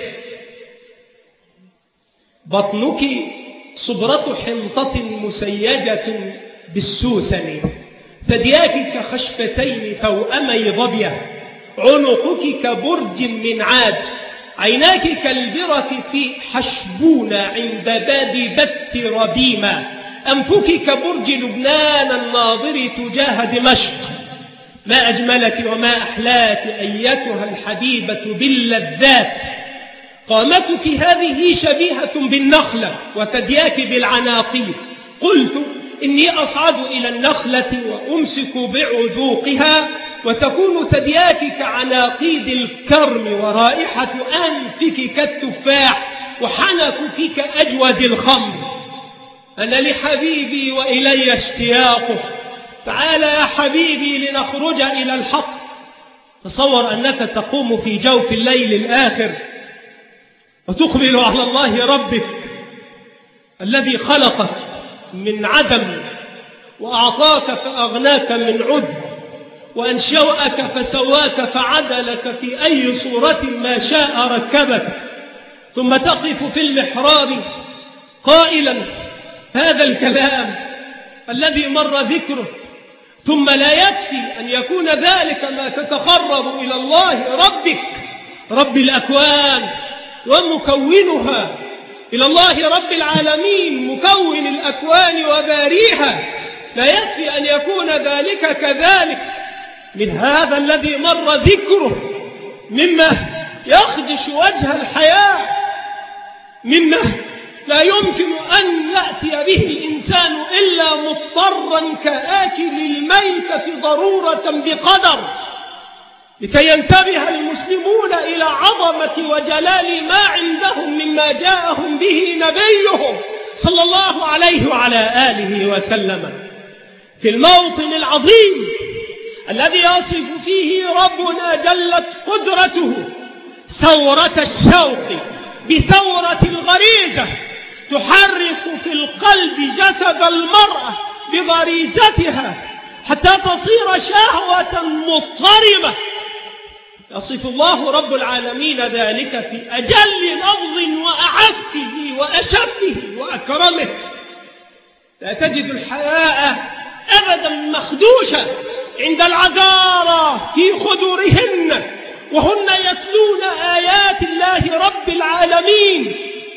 بطنك صبرة حنطة مسيجة بالسوسن، ثدياك كخشفتين توأمي ظبية، عنقك كبرج من عاج، عيناك كالبرة في حشبون عند باب بث ربيمة، أنفك كبرج لبنان الناظر تجاه دمشق. ما أجملك وما أحلاك أيتها الحبيبة باللذات، قامتك هذه شبيهة بالنخلة وثدياك بالعناقيد. قلت إني أصعد إلى النخلة وأمسك بعذوقها، وتكون ثدياك كعناقيد الكرم، ورائحة أنفك كالتفاح، وحنكك كأجود الخمر. أنا لحبيبي وإلي اشتياقه، تعال يا حبيبي لنخرج إلى الحق. تصور أنك تقوم في جوف الليل الآخر وتقبل على الله ربك الذي خلقك من عدم، وأعطاك فأغناك من عدم، وأنشأك فسواك فعدلك في أي صورة ما شاء ركبك، ثم تقف في المحراب قائلا هذا الكلام الذي مر ذكره، ثم لا يكفي أن يكون ذلك ما تتقرب إلى الله ربك رب الأكوان ومكونها، إلى الله رب العالمين مكون الأكوان وباريها، لا يكفي أن يكون ذلك كذلك من هذا الذي مر ذكره، مما يخدش وجه الحياة، مما لا يمكن أن يأتي به الإنسان إلا مضطرا كآكل الميتة ضرورة بقدر، لكي ينتبه المسلمون إلى عظمة وجلال ما عندهم مما جاءهم به نبيهم صلى الله عليه وعلى آله وسلم. في الموطن العظيم الذي يصف فيه ربنا جلت قدرته ثورة الشوق بثورة الغريزة، تحرك في القلب جسد المرأة بغريزتها حتى تصير شهوة مضطربة. يصف الله رب العالمين ذلك في أجل لفظ وأعفه وأشفه وأكرمه. لا تجد الحياء أبدا مخدوشا عند العذارى في خدورهن وهن يتلون آيات الله رب العالمين.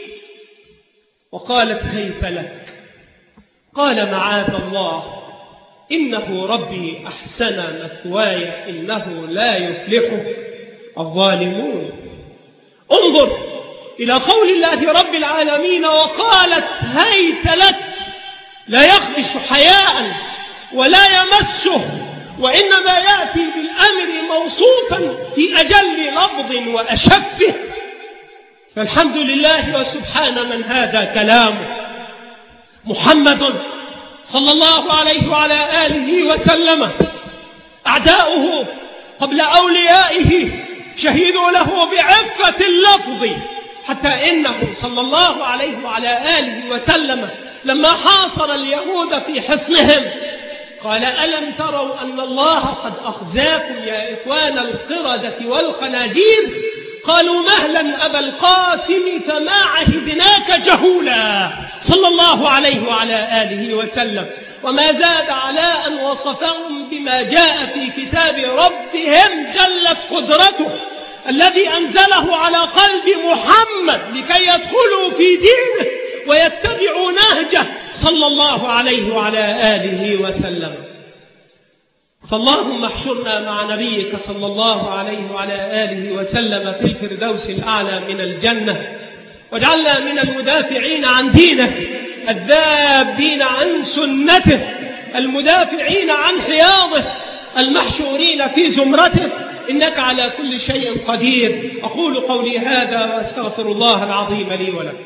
وقالت هيت لك، قال معاذ الله إنه ربي أحسن مثواي إنه لا يفلح الظالمون. انظر إلى قول الله رب العالمين وقالت هيت لك، لا يخدش حياء ولا يمسه، وإنما يأتي بالأمر موصوفا في أجل لفظ وأشفه. فالحمد لله وسبحان من هذا كلامه. محمد صلى الله عليه وعلى آله وسلم أعداؤه قبل أوليائه شهدوا له بعفة اللفظ، حتى إنه صلى الله عليه وعلى آله وسلم لما حاصر اليهود في حصنهم قال ألم تروا أن الله قد أخزاكم يا إخوان القردة والخنازير؟ قالوا مهلا أبا القاسم فما عهدناك جهولا، صلى الله عليه وعلى آله وسلم. وما زاد على أن وصفهم بما جاء في كتاب ربهم جلت قدرته الذي أنزله على قلب محمد لكي يدخلوا في دينه ويتبعوا نهجه صلى الله عليه وعلى آله وسلم. فاللهم احشرنا مع نبيك صلى الله عليه وعلى آله وسلم في الفردوس الأعلى من الجنة، واجعلنا من المدافعين عن دينه، الذابين عن سنته، المدافعين عن حياضه، المحشورين في زمرته، إنك على كل شيء قدير. أقول قولي هذا وأستغفر الله العظيم لي ولكم.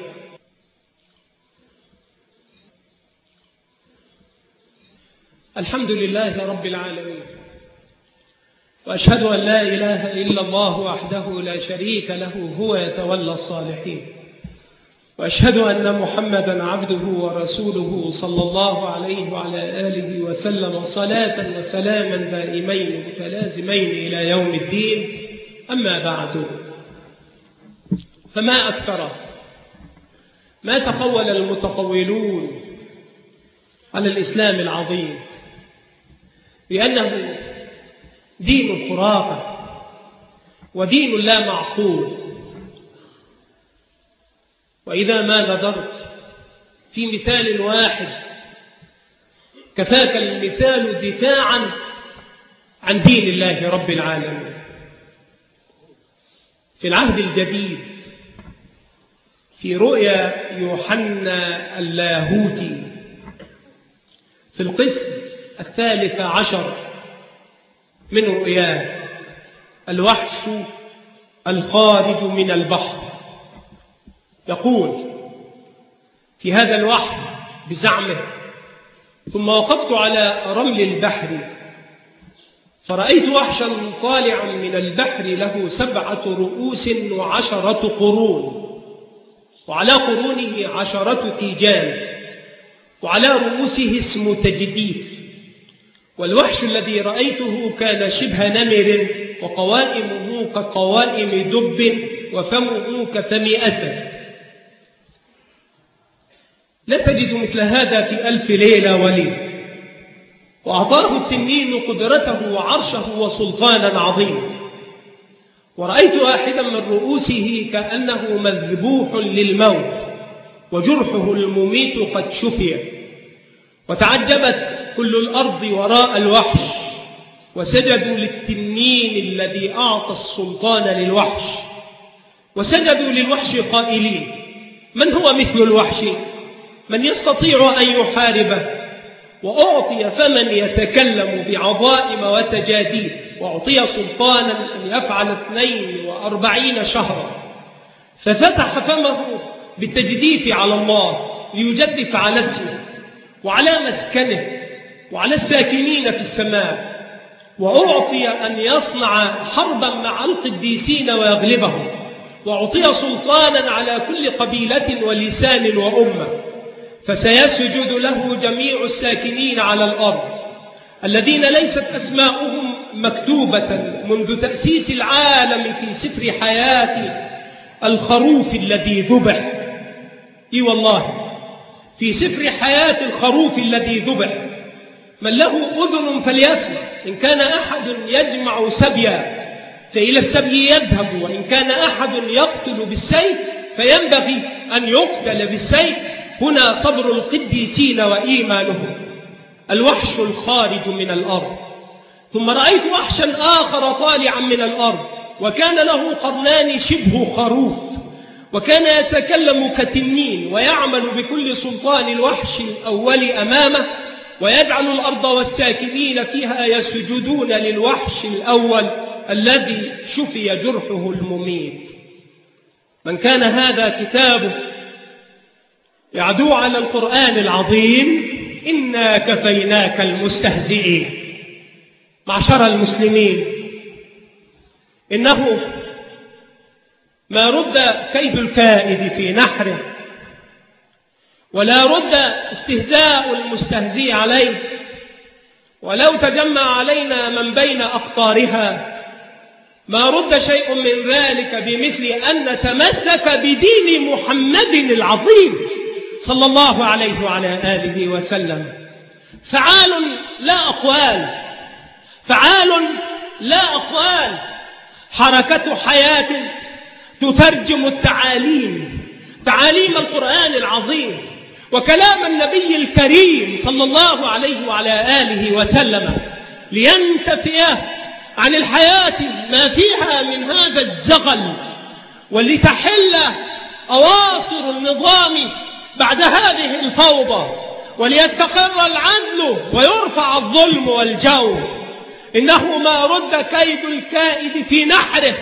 الحمد لله رب العالمين، وأشهد أن لا إله إلا الله وحده لا شريك له هو يتولى الصالحين، وأشهد أن محمدا عبده ورسوله صلى الله عليه وعلى آله وسلم صلاة وسلاما دائمين متلازمين إلى يوم الدين. أما بعد، فما أكثر ما تقول المتقولون على الإسلام العظيم بأنه دين الخرافة ودين لا معقول. وإذا ما نظرت في مثال واحد كفاك المثال دفاعا عن دين الله رب العالمين. في العهد الجديد في رؤيا يوحنا اللاهوتي في القسم 13 من رؤياه الوحش الخارج من البحر، يقول في هذا الوحي بزعمه: ثم وقفت على رمل البحر فرأيت وحشا طالعا من البحر له 7 رؤوس و10 قرون، وعلى قرونه 10 تيجان، وعلى رؤوسه اسم تجديف. والوحش الذي رأيته كان شبه نمر، وقوائمه كقوائم دب، وفمه كفم أسد. لا تجد مثل هذا في 1000 ليلة وليلة. وأعطاه التنين قدرته وعرشه وسلطانا عظيما. ورأيت واحدا من رؤوسه كأنه مذبوح للموت، وجرحه المميت قد شفي. وتعجبت كل الأرض وراء الوحش، وسجدوا للتنين الذي أعطى السلطان للوحش، وسجدوا للوحش قائلين: من هو مثل الوحش؟ من يستطيع أن يحاربه؟ وأعطي فمن يتكلم بعظائم وتجاديد، وأعطي سلطانا أن يفعل 42 شهرا. ففتح فمه بالتجديف على الله ليجدف على اسمه وعلى مسكنه وعلى الساكنين في السماء. وأعطي أن يصنع حربا مع القديسين ويغلبهم، وأعطي سلطانا على كل قبيلة ولسان وأمة، فسيسجد له جميع الساكنين على الأرض الذين ليست أسماؤهم مكتوبة منذ تأسيس العالم في سفر حياة الخروف الذي ذبح. إي والله، في سفر حياة الخروف الذي ذبح. من له أذن فليسمع. إن كان أحد يجمع سبيا فإلى السبي يذهب، وإن كان أحد يقتل بالسيف فينبغي أن يقتل بالسيف. هنا صبر القديسين وإيمانهم. الوحش الخارج من الأرض. ثم رأيت وحشا آخر طالعا من الأرض، وكان له قرنان شبه خروف، وكان يتكلم كتنين، ويعمل بكل سلطان الوحش الأول أمامه، ويجعل الأرض والساكنين فيها يسجدون للوحش الأول الذي شفي جرحه المميت. من كان هذا كتابه يعدو على القرآن العظيم إنا كفيناك المستهزئين. معشر المسلمين، إنه ما رد كيد الكائد في نحره، ولا رد استهزاء المستهزئ عليه، ولو تجمع علينا من بين أقطارها ما رد شيء من ذلك بمثل أن نتمسك بدين محمد العظيم صلى الله عليه وعلى آله وسلم. فعال لا أقوال، فعال لا أقوال، حركة حياة تترجم تعاليم القرآن العظيم وكلام النبي الكريم صلى الله عليه وعلى آله وسلم، لينتفي عن الحياة ما فيها من هذا الزغل، ولتحل أواصر النظام بعد هذه الفوضى، وليستقر العدل ويرفع الظلم والجور. إنه ما رد كيد الكائد في نحره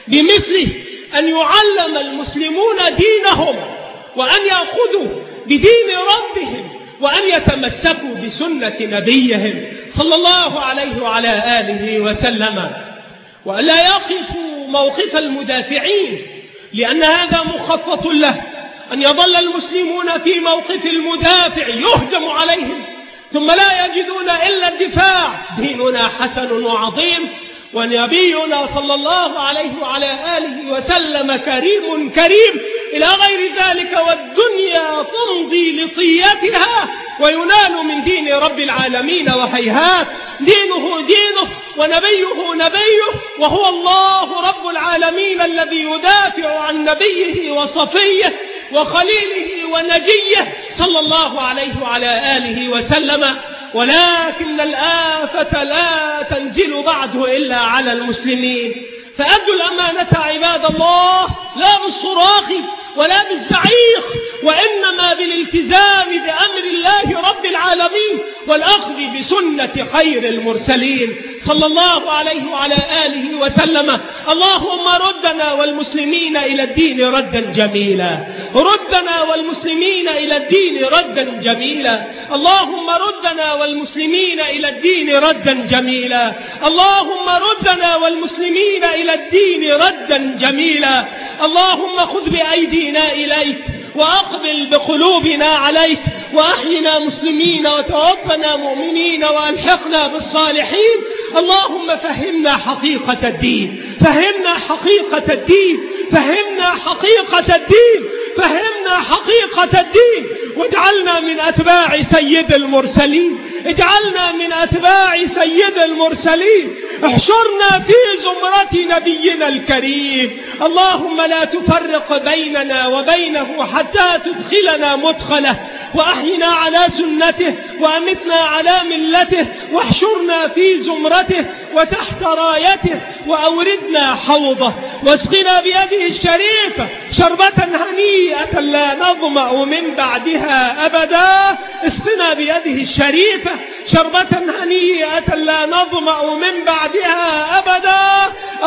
بمثله أن يعلم المسلمون دينهم، وأن يأخذوا بدين ربهم، وأن يتمسكوا بسنة نبيهم صلى الله عليه وعلى آله وسلم، وألا يقفوا موقف المدافعين، لأن هذا مخطط له أن يظل المسلمون في موقف المدافع يهجم عليهم ثم لا يجدون إلا الدفاع. ديننا حسن وعظيم، ونبينا صلى الله عليه وعلى آله وسلم كريم إلى غير ذلك، والدنيا تمضي لطيتها وينال من دين رب العالمين وهيهات. دينه دينه ونبيه نبيه، وهو الله رب العالمين الذي يدافع عن نبيه وصفيه وخليله ونجيه صلى الله عليه وعلى آله وسلم. ولكن الآفة لا تنزل بعده إلا على المسلمين. فأدوا الأمانة عباد الله، لا بالصراخ ولا بالزعيق، وإنما بالالتزام بأمر الله رب العالمين والأخذ بسنة خير المرسلين صلى الله عليه وعلى آله وسلم. اللهم ردنا والمسلمين إلى الدين ردا جميلا، ردنا والمسلمين إلى الدين ردا جميلا. اللهم ردنا والمسلمين إلى الدين ردا جميلا. اللهم ردنا والمسلمين إلى الدين ردا جميلا. اللهم خذ بأيدينا إليك، وأقبل بقلوبنا عليك، وأحينا مسلمين وتوفنا مؤمنين وألحقنا بالصالحين. اللهم فهمنا حقيقة الدين، فهمنا حقيقة الدين، فهمنا حقيقة الدين، فهمنا حقيقة الدين، واجعلنا من أتباع سيد المرسلين، اجعلنا من أتباع سيد المرسلين، احشرنا في زمرة نبينا الكريم. اللهم لا تفرق بيننا وبينه حتى تدخلنا مدخله، وأحينا على سنته، وأمتنا على ملته، واحشرنا في زمرته وتحت رايته، وأوردنا حوضه، واسقنا بيده الشريفة شربة هنيئة لا نظمأ من بعدها أبدا. اسقنا بيده الشريفة شربة هنيئة لا نظمأ من بعدها أبدا.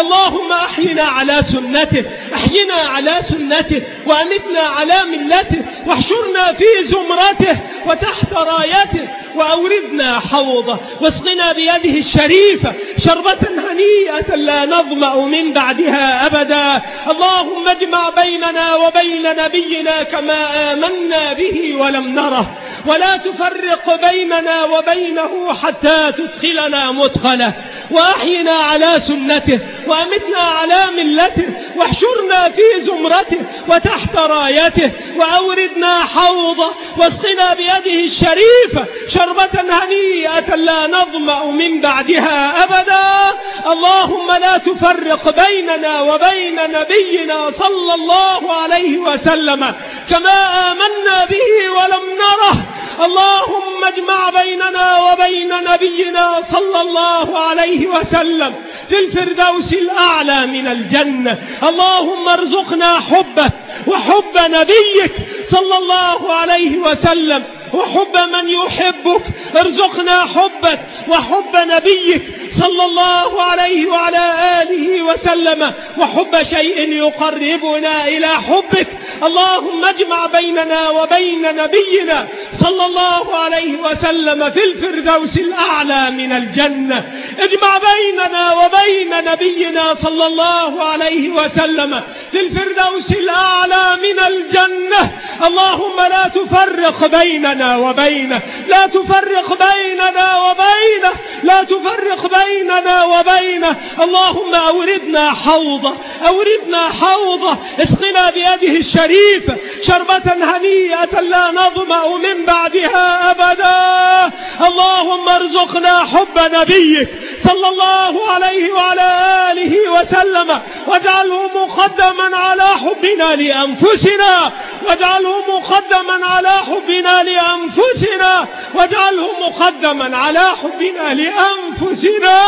اللهم أحينا على سنته، أحينا على سنته وأمتنا على ملته، واحشرنا في زمرته وتحت رايته، وأوردنا حوضه، واسقنا بيده الشريفة شربة هنيئة لا نظمأ من بعدها أبدا. اللهم اجمع بيننا وبين نبينا كما آمنا به ولم نره، ولا تفرق بيننا وبينه حتى تدخلنا مدخله، وأحينا على سنته وأمتنا على ملته، واحشرنا في زمرته وتحت رايته، وأوردنا حوضه، واسقنا بيده الشريفة شربة هنيئة لا نظمأ من بعدها أبدا. اللهم لا تفرق بيننا وبين نبينا صلى الله عليه وسلم كما آمنا به ولم نره. اللهم اجمع بيننا وبين نبينا صلى الله عليه وسلم في الفردوس الأعلى من الجنة. اللهم ارزقنا حبه وحب نبيك صلى الله عليه وسلم وحب من يحبك. ارزقنا حبك وحب نبيك صلى الله عليه وعلى آله وسلم وحب شيء يقربنا إلى حبك. اللهم اجمع بيننا وبين نبينا صلى الله عليه وسلم في الفردوس الأعلى من الجنة. اجمع بيننا وبين نبينا صلى الله عليه وسلم في الفردوس الأعلى من الجنة. اللهم لا تفرق بيننا وبينه، لا تفرق بيننا وبينه، لا تفرق بيننا وبينه. اللهم أوردنا حوضه، أوردنا حوضه، اسقنا بيده الشريفة شربة هنيئة لا نظمأ من بعدها أبدا. اللهم ارزقنا حب نبيك صلى الله عليه وعلى آله وسلم، واجعله مقدما على حبنا لأنفسنا، واجعله مقدما على حبنا لأنفسنا، واجعله مقدما على حبنا لأنفسنا.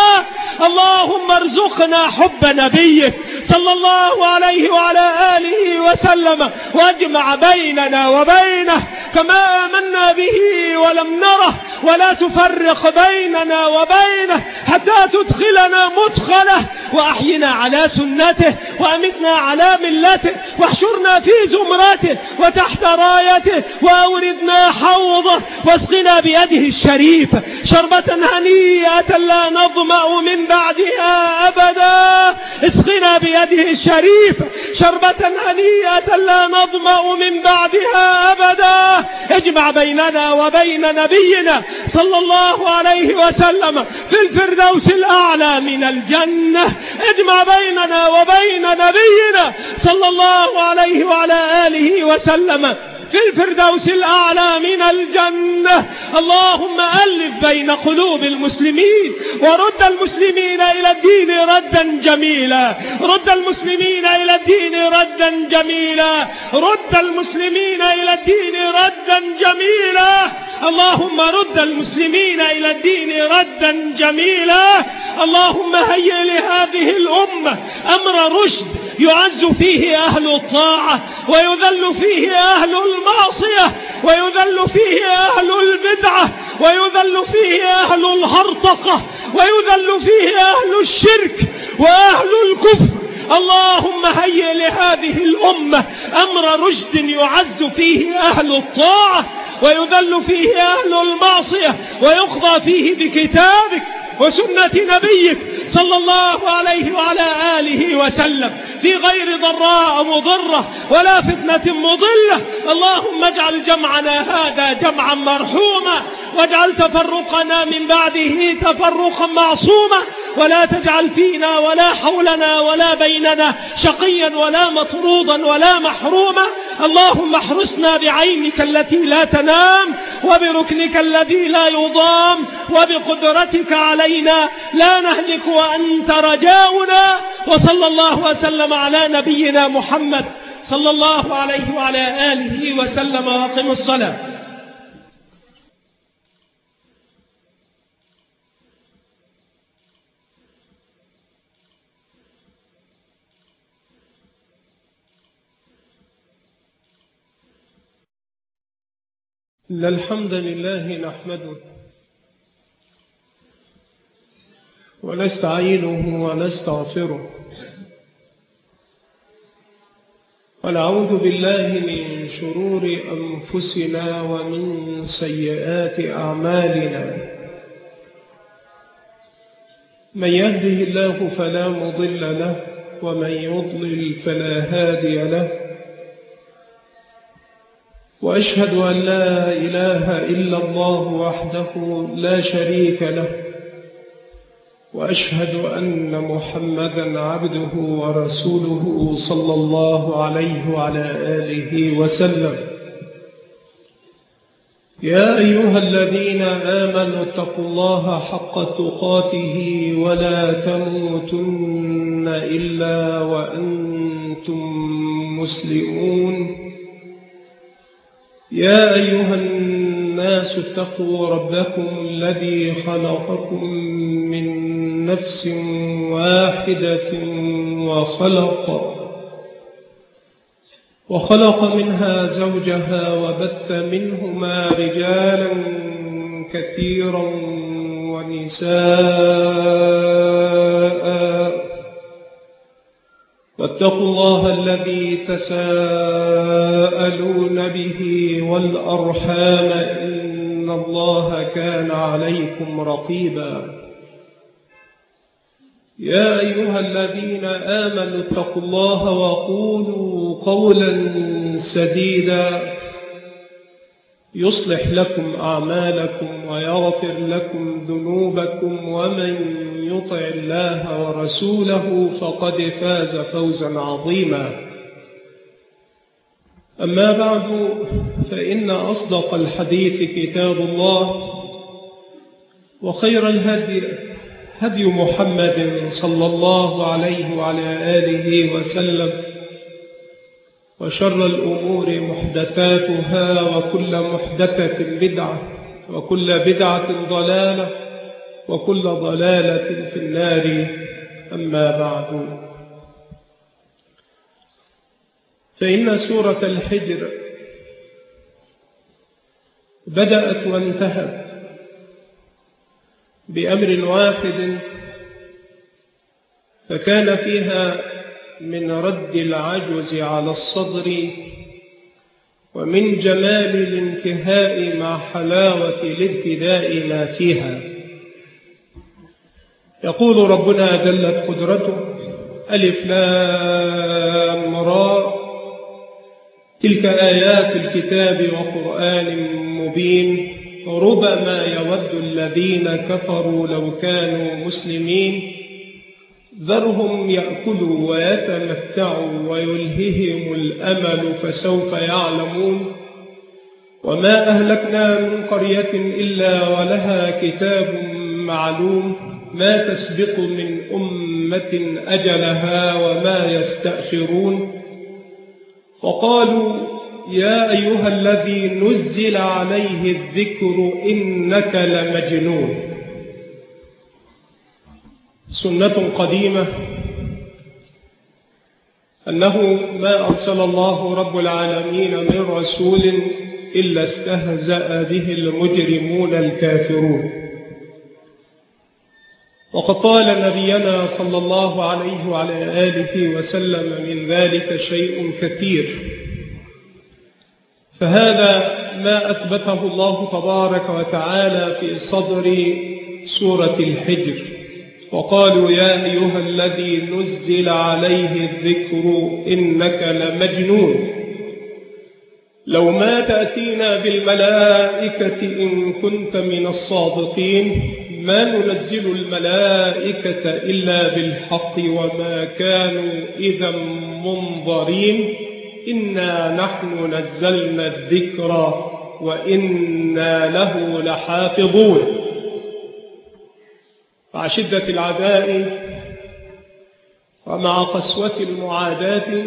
اللهم ارزقنا حب نبيك صلى الله عليه وعلى آله وسلم، واجمع بيننا وبينه كما آمنا به ولم نره، ولا تفرق بيننا وبينه حتى تدخلنا مدخله، وأحينا على سنته وأمتنا على ملته، واحشرنا في زمرته وتحت رايته، وأوردنا حوضه، واسقنا بيده الشريفة شربة هنيئة لا نظمأ من بعدها أبدا. اسقنا بيده الشريفة شربة هنيئة لا نظمأ من بعدها أبدا. اجمع بيننا وبين نبينا صلى الله عليه وسلم في الفردوس الأعلى من الجنة. اجمع بيننا وبين نبينا صلى الله عليه وعلى آله وسلم في الفردوس الأعلى من الجنة. اللهم ألف بين قلوب المسلمين، ورد المسلمين إلى الدين ردا جميلا، رد المسلمين إلى الدين ردا جميلا، رد المسلمين إلى الدين ردا جميلا. اللهم رد المسلمين إلى الدين ردا جميلا. اللهم هيئ لهذه الأمة أمر رشد يعز فيه أهل الطاعة، ويذل فيه أهل المعصية، ويذل فيه أهل البدعة، ويذل فيه أهل الهرطقة، ويذل فيه أهل الشرك وأهل الكفر. اللهم هيئ لهذه الأمة أمر رشد يعز فيه أهل الطاعة، ويذل فيه أهل المعصية، ويقضى فيه بكتابك وسنة نبيك صلى الله عليه وعلى آله وسلم في غير ضراء مضرة ولا فتنة مضلة. اللهم اجعل جمعنا هذا جمعا مرحوما، واجعل تفرقنا من بعده تفرقا معصوما، ولا تجعل فينا ولا حولنا ولا بيننا شقيا ولا مطرودا ولا محروما. اللهم احرسنا بعينك التي لا تنام، وبركنك الذي لا يضام، وبقدرتك علينا لا نهلك وأنت رجاؤنا. وصلى الله وسلم على نبينا محمد صلى الله عليه وعلى آله وسلم. وأقم الصلاة. إن الحمد لله نحمده ونستعينه ونستغفره ونعوذ بالله من شرور أنفسنا ومن سيئات أعمالنا. من يهده الله فلا مضل له ومن يضلل فلا هادي له، وأشهد أن لا إله إلا الله وحده لا شريك له، وأشهد أن محمدا عبده ورسوله صلى الله عليه وعلى آله وسلم. يا أيها الذين آمنوا اتقوا الله حق تقاته ولا تموتن إلا وأنتم مسلمون. يا أيها الناس اتقوا ربكم الذي خلقكم من نفس واحدة وخلق منها زوجها وبث منهما رجالا كثيرا ونساء، واتقوا الله الذي تساءلون به والأرحام إن الله كان عليكم رقيبا. يا أيها الذين آمنوا اتقوا الله وقولوا قولا سديدا يصلح لكم أعمالكم ويغفر لكم ذنوبكم، ومن يطع الله ورسوله فقد فاز فوزا عظيما. أما بعد، فإن أصدق الحديث كتاب الله، وخير الهدي هدي محمد صلى الله عليه وعلى آله وسلم، وشر الأمور محدثاتها، وكل محدثة بدعة، وكل بدعة ضلالة، وكل ضلالة في النار. أما بعد، فإن سورة الحجر بدأت وانتهت بأمر واحد، فكان فيها من رد العجز على الصدر، ومن جمال الانتهاء مع حلاوة الابتداء ما فيها. يقول ربنا جلت قدرته: ألف لام را، تلك آيات الكتاب وقرآن مبين، ربما يود الذين كفروا لو كانوا مسلمين، ذرهم يأكلوا ويتمتعوا ويلههم الأمل فسوف يعلمون. وما أهلكنا من قرية إلا ولها كتاب معلوم، ما تسبق من أمة أجلها وما يستأخرون. وقالوا يا أيها الذي نزل عليه الذكر إنك لمجنون. سنة قديمة أنه ما أرسل الله رب العالمين من رسول إلا استهزأ به المجرمون الكافرون. وقد طال نبينا صلى الله عليه وعلى آله وسلم من ذلك شيء كثير، فهذا ما أثبته الله تبارك وتعالى في صدر سورة الحجر. وقالوا يا أيها الذي نزل عليه الذكر إنك لمجنون، لو ما تأتينا بالملائكة إن كنت من الصادقين، ما ننزل الملائكة إلا بالحق وما كانوا إذا منظرين، إنا نحن نزلنا الذكر وإنا له لحافظون. مع شدة العداء ومع قسوة المعاداة،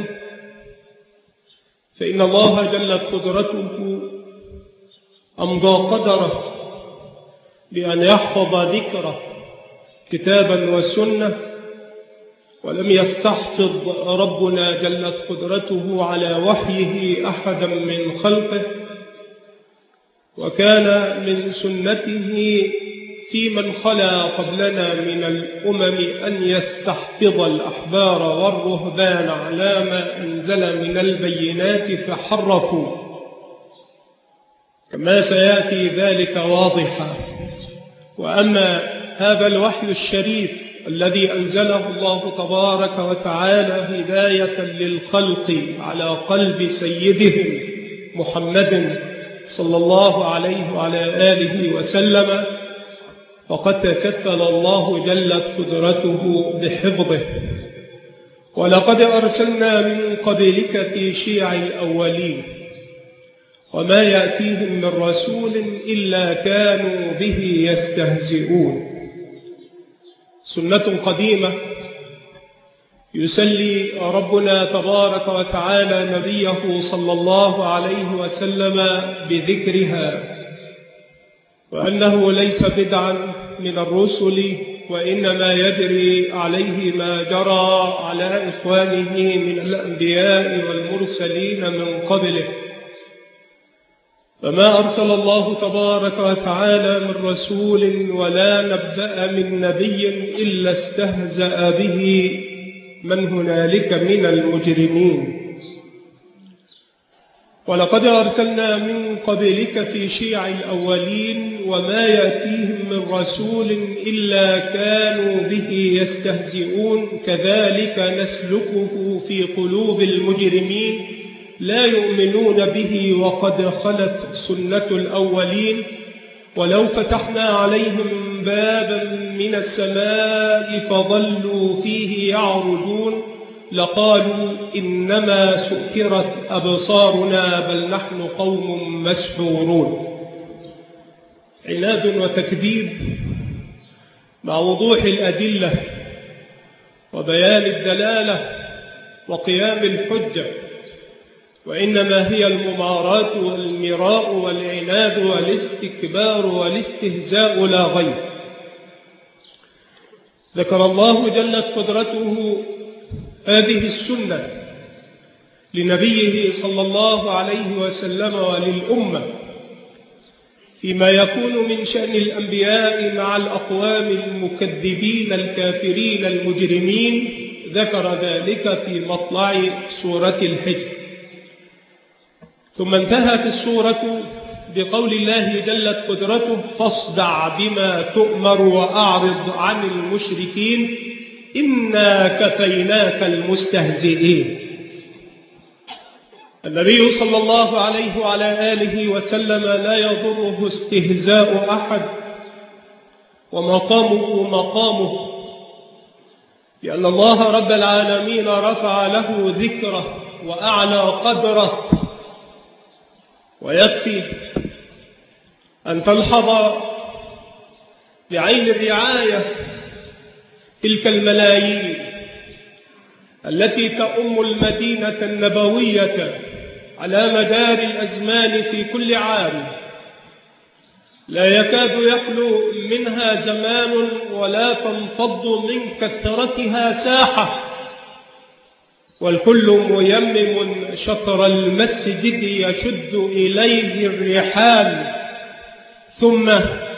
فإن الله جلت قدرته أمضى قدره بأن يحفظ ذكره كتابا وسنة، ولم يستحفظ ربنا جلت قدرته على وحيه أحدا من خلقه. وكان من سنته في من خلا قبلنا من الأمم أن يستحفظ الأحبار والرهبان على ما أنزل من البينات فحرفوا، كما سيأتي ذلك واضحا. وأما هذا الوحي الشريف الذي أنزله الله تبارك وتعالى هداية للخلق على قلب سيدهم محمد صلى الله عليه وعلى آله وسلم، فقد تكفل الله جلت قدرته بحفظه. ولقد أرسلنا من قبلك في شيع الأولين وما يأتيهم من رسول إلا كانوا به يستهزئون. سنة قديمة يسلي ربنا تبارك وتعالى نبيه صلى الله عليه وسلم بذكرها، وأنه ليس بدعا من الرسل، وإنما يجري عليه ما جرى على إخوانه من الأنبياء والمرسلين من قبله. فما أرسل الله تبارك وتعالى من رسول ولا نبأ من نبي إلا استهزأ به من هنالك من المجرمين. ولقد أرسلنا من قبلك في شيع الأولين وما يأتيهم من رسول إلا كانوا به يستهزئون، كذلك نسلكه في قلوب المجرمين لا يؤمنون به وقد خلت سنة الأولين. ولو فتحنا عليهم بابا من السماء فظلوا فيه يعرجون لقالوا إنما سكرت أبصارنا بل نحن قوم مسحورون. عناد وتكذيب مع وضوح الأدلة وبيان الدلالة وقيام الحجة، وإنما هي الممارات والمراء والعناد والاستكبار والاستهزاء لا غير. ذكر الله جلت قدرته هذه السنة لنبيه صلى الله عليه وسلم وللأمة فيما يكون من شأن الأنبياء مع الأقوام المكذبين الكافرين المجرمين. ذكر ذلك في مطلع سورة الحجر، ثم انتهت السورة بقول الله جلت قدرته فاصدع بما تؤمر وأعرض عن المشركين إنا كفيناك المستهزئين. النبي صلى الله عليه وعلى آله وسلم لا يضره استهزاء أحد، ومقامه مقامه، لأن الله رب العالمين رفع له ذكره وأعلى قدره. ويكفي أن تلحظ بعين الرعاية تلك الملايين التي تؤم المدينة النبوية على مدار الأزمان في كل عام، لا يكاد يخلو منها زمان ولا تنفض من كثرتها ساحة، والكل ميمم شطر المسجد يشد إليه الرحال، ثم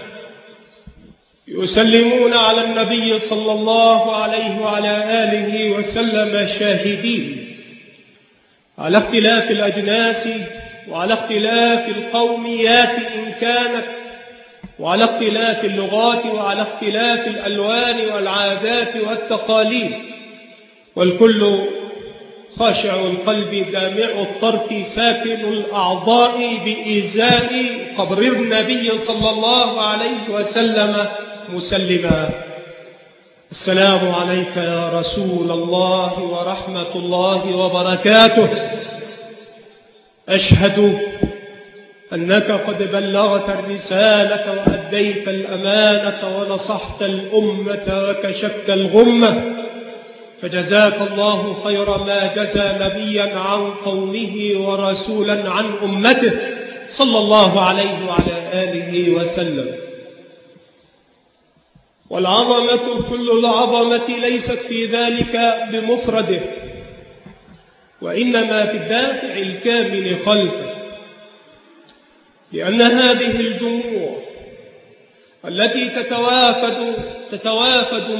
يسلمون على النبي صلى الله عليه وعلى آله وسلم شاهدين على اختلاف الأجناس وعلى اختلاف القوميات إن كانت، وعلى اختلاف اللغات وعلى اختلاف الألوان والعادات والتقاليد، والكل خاشع القلب دامع الطرف ساكن الأعضاء بإزاء قبر النبي صلى الله عليه وسلم مسلما. السلام عليك يا رسول الله ورحمة الله وبركاته. أشهد أنك قد بلغت الرسالة وأديت الأمانة ونصحت الأمة وكشفت الغمة، فجزاك الله خير ما جزى نبيا عن قومه ورسولا عن أمته صلى الله عليه وعلى آله وسلم. والعظمة كل العظمة ليست في ذلك بمفرده، وإنما في الدافع الكامل خلفه، لأن هذه الجموع التي تتوافد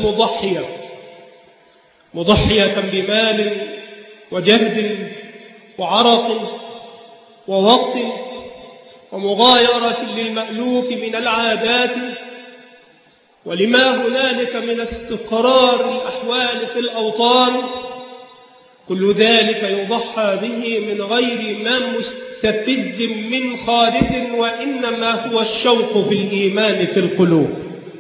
مضحية بمال وجهد وعرق ووقت ومغايرة للمألوف من العادات ولما هنالك من استقرار الأحوال في الأوطان. كل ذلك يضحى به من غير ما مستفز من خارج، وإنما هو الشوق في الإيمان في القلوب.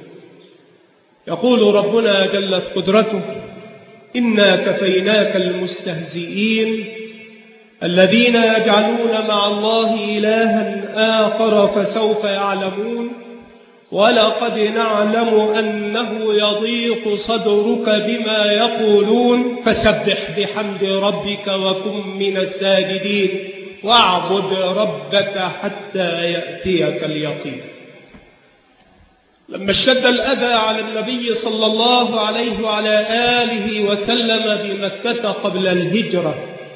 يقول ربنا جلت قدرته: إنا كفيناك المستهزئين الذين يجعلون مع الله إلها آخر فسوف يعلمون ولقد نعلم أنه يضيق صدرك بما يقولون فسبح بحمد ربك وكن من الساجدين واعبد ربك حتى يأتيك اليقين. لما اشتد الأذى على النبي صلى الله عليه وعلى آله وسلم بمكة قبل الهجرة،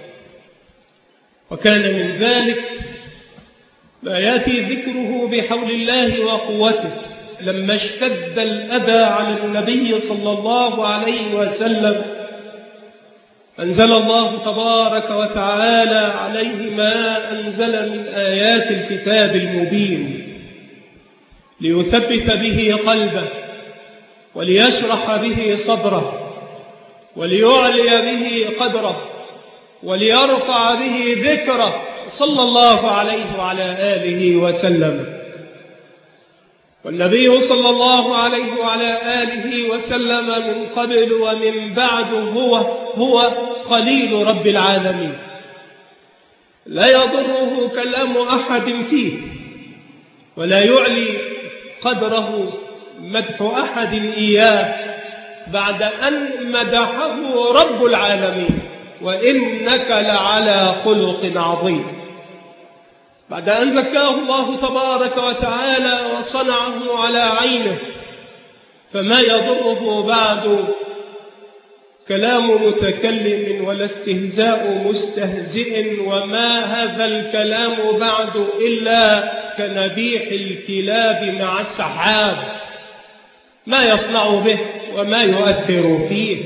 وكان من ذلك ما يأتي ذكره بحول الله وقوته، لما اشتد الأذى على النبي صلى الله عليه وسلم أنزل الله تبارك وتعالى عليه ما أنزل من آيات الكتاب المبين ليثبت به قلبه وليشرح به صدره وليعلي به قدره وليرفع به ذكره صلى الله عليه وعلى آله وسلم. والنبي صلى الله عليه وعلى آله وسلم من قبل ومن بعد هو خليل رب العالمين، لا يضره كلام أحد فيه ولا يعلي قدره مدح أحد إياه بعد أن مدحه رب العالمين: وإنك لعلى خلق عظيم. بعد أن زكاه الله تبارك وتعالى وصنعه على عينه، فما يضره بعد كلام متكلم ولا استهزاء مستهزئ، وما هذا الكلام بعد إلا كنبيح الكلاب مع السحاب، ما يصنع به وما يؤثر فيه.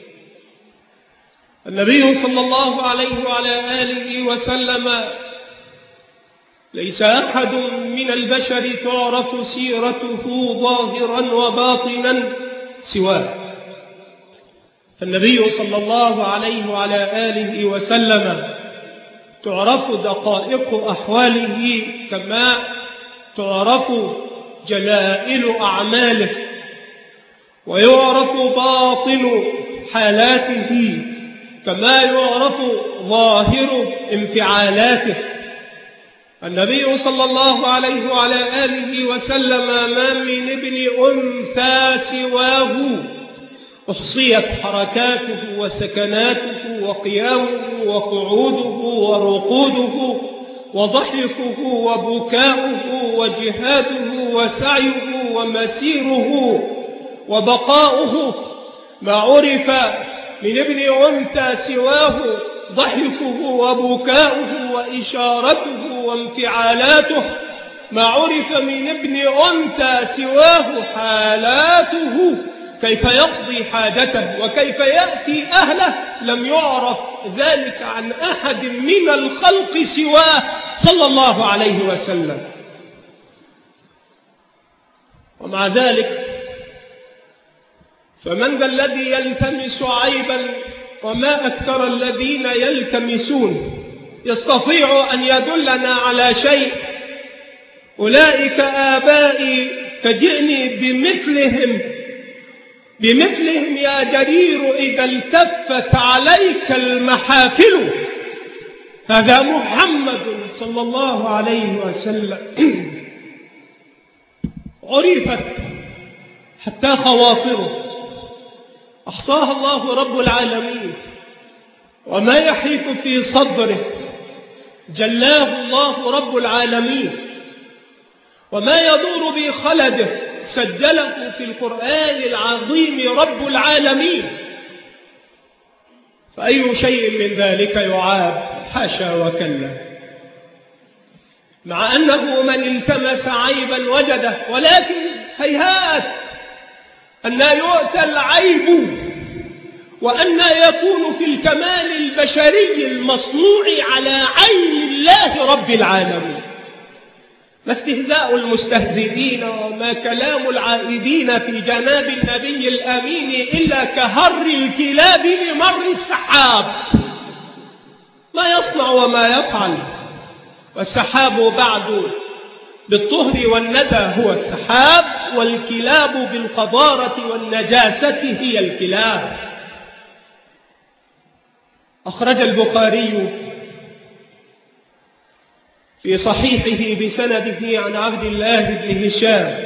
النبي صلى الله عليه وعلى آله وسلم ليس أحد من البشر تعرف سيرته ظاهرا وباطنا سواه، فالنبي صلى الله عليه وعلى آله وسلم تعرف دقائق أحواله كما تعرف جلائل أعماله، ويعرف باطن حالاته كما يعرف ظاهر انفعالاته. النبي صلى الله عليه وعلى آله وسلم ما من ابن أنثى سواه أحصيت حركاته وسكناته وقيامه وقعوده ورقوده وضحكه وبكاؤه وجهاده وسعيه ومسيره وبقاؤه. ما عرف من ابن أنثى سواه ضحكه وبكاؤه وإشارته وانفعالاته، ما عرف من ابن أنثى سواه حالاته، كيف يقضي حاجته وكيف يأتي أهله، لم يعرف ذلك عن أحد من الخلق سواه صلى الله عليه وسلم. ومع ذلك فمن ذا الذي يلتمس عيبا، وما أكثر الذين يلتمسون يستطيع أن يدلنا على شيء. أولئك آبائي فجئني بمثلهم يا جرير إذا التفت عليك المحافل. هذا محمد صلى الله عليه وسلم عرفت حتى خواطره أحصاها الله رب العالمين، وما يحيك في صدره جلاه الله رب العالمين، وما يدور بخلده سجله في القرآن العظيم رب العالمين. فأي شيء من ذلك يعاب؟ حاشا وكلا. مع أنه من التمس عيبا وجده، ولكن هيهات أن يؤتى العيب وأن يكون في الكمال البشري المصنوع على عين الله رب العالمين. ما استهزاء المستهزئين وما كلام العائدين في جناب النبي الأمين إلا كهر الكلاب بمر السحاب، ما يصنع وما يفعل. والسحاب بعد بالطهر والندى هو السحاب، والكلاب بالقذارة والنجاسة هي الكلاب. أخرج البخاري في صحيحه بسنده عن عبد الله بن هشام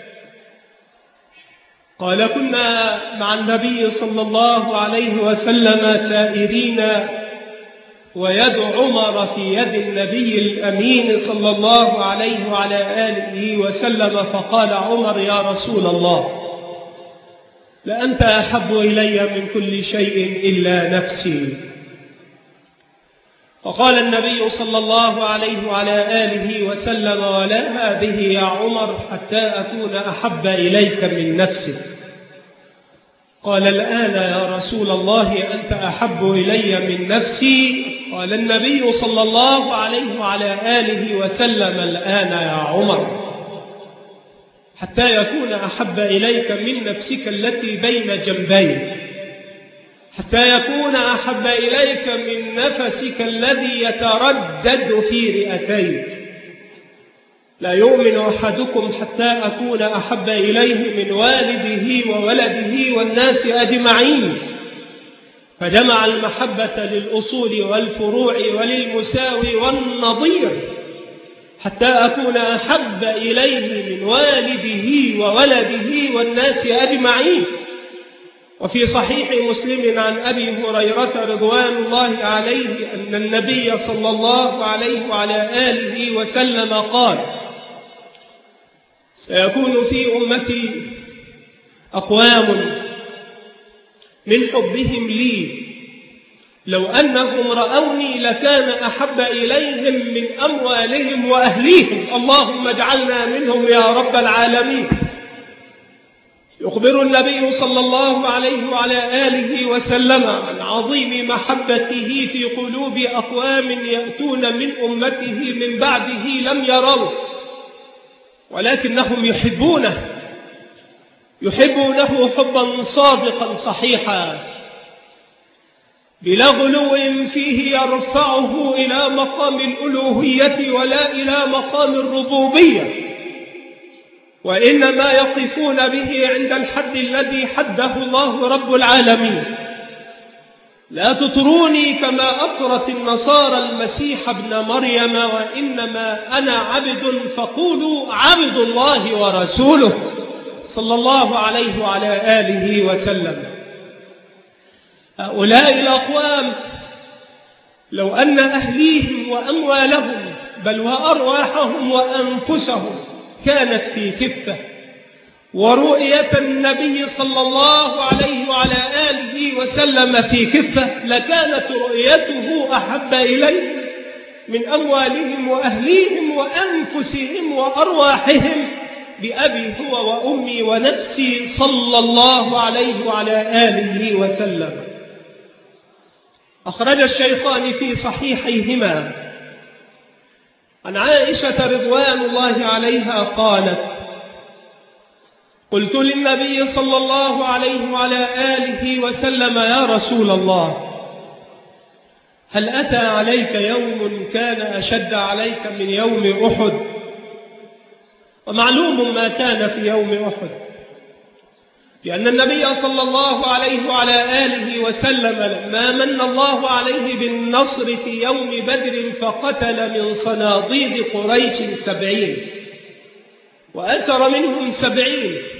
قال: كنا مع النبي صلى الله عليه وسلم سائرين ويد عمر في يد النبي الأمين صلى الله عليه وعلى آله وسلم، فقال عمر: يا رسول الله، لأنت أحب إلي من كل شيء إلا نفسي. فقال النبي صلى الله عليه وعلى آله وسلم: ولا هذه يا عمر حتى أكون أحب إليك من نفسك. قال: الآن يا رسول الله أنت أحب إلي من نفسي. قال النبي صلى الله عليه وعلى آله وسلم: الآن يا عمر حتى يكون أحب إليك من نفسك التي بين جنبيك، حتى يكون أحب إليك من نفسك الذي يتردد في رئتيك. لا يؤمن أحدكم حتى أكون أحب إليه من والده وولده والناس أجمعين. فجمع المحبة للأصول والفروع وللمساوي والنظير، حتى أكون أحب إليه من والده وولده والناس أجمعين. وفي صحيح مسلم عن أبي هريرة رضوان الله عليه أن النبي صلى الله عليه وعلى آله وسلم قال: سيكون في أمتي أقوام من حبهم لي لو أنهم رأوني لكان أحب إليهم من أموالهم وأهليهم. اللهم اجعلنا منهم يا رب العالمين. يخبر النبي صلى الله عليه وعلى آله وسلم عن عظيم محبته في قلوب أقوام يأتون من أمته من بعده لم يروا، ولكنهم يحبونه حبا صادقا صحيحا بلا غلو فيه يرفعه إلى مقام الألوهية ولا إلى مقام الربوبية، وإنما يقفون به عند الحد الذي حده الله رب العالمين. لا تطروني كما أطرت النصارى المسيح ابن مريم، وإنما أنا عبد فقولوا عبد الله ورسوله صلى الله عليه وعلى آله وسلم. هؤلاء الأقوام لو أن أهليهم وأموالهم بل وأرواحهم وأنفسهم كانت في كفة، ورؤية النبي صلى الله عليه وعلى آله وسلم في كفة، لكانت رؤيته أحب إليه من أموالهم وأهليهم وأنفسهم وأرواحهم بأبي هو وأمي ونفسي صلى الله عليه وعلى آله وسلم. أخرج الشيخان في صحيحيهما عن عائشة رضوان الله عليها قالت: قلت للنبي صلى الله عليه وعلى آله وسلم: يا رسول الله، هل أتى عليك يوم كان أشد عليك من يوم أحد؟ ومعلوم ما كان في يوم أحد، لأن النبي صلى الله عليه وعلى آله وسلم لما من الله عليه بالنصر في يوم بدر فقتل من صناديد قريش 70 وأسر منهم 70،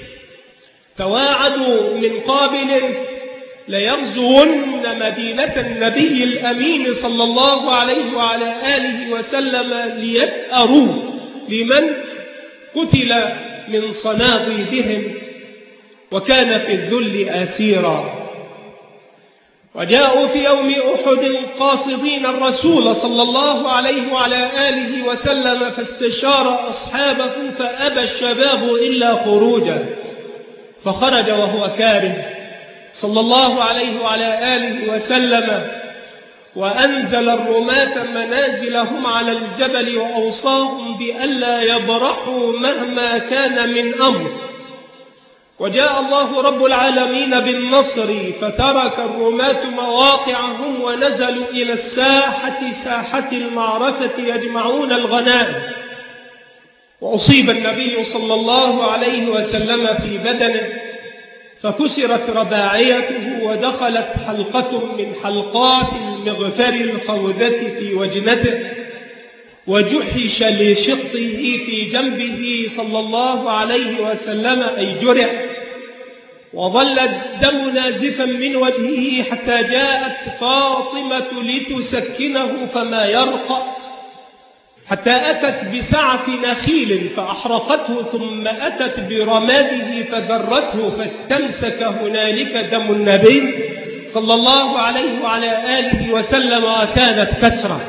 تواعدوا من قابل ليغزون مدينة النبي الأمين صلى الله عليه وعلى آله وسلم ليثأروا لمن قتل من صناديدهم، وكان في الذل أسيرا. وجاءوا في يوم أحد قاصدين الرسول صلى الله عليه وعلى آله وسلم، فاستشار أصحابه فأبى الشباب إلا خروجا، فخرج وهو كاره صلى الله عليه وعلى آله وسلم، وأنزل الرماة منازلهم على الجبل وأوصاهم بألا يبرحوا مهما كان من أمر. وجاء الله رب العالمين بالنصر، فترك الرماة مواقعهم ونزلوا إلى ساحة المعركة يجمعون الغنائم. وأصيب النبي صلى الله عليه وسلم في بدنه، فكسرت رباعيته ودخلت حلقة من حلقات المغفر الخوذة في وجنته، وجحش لشقه في جنبه صلى الله عليه وسلم أي جرح، وظل الدم نازفا من وجهه حتى جاءت فاطمة لتسكنه فما يرقى، حتى أتت بسعف نخيل فأحرقته، ثم أتت برماده فذرته، فاستمسك هنالك دم النبي صلى الله عليه وعلى آله وسلم، وكانت كسرة.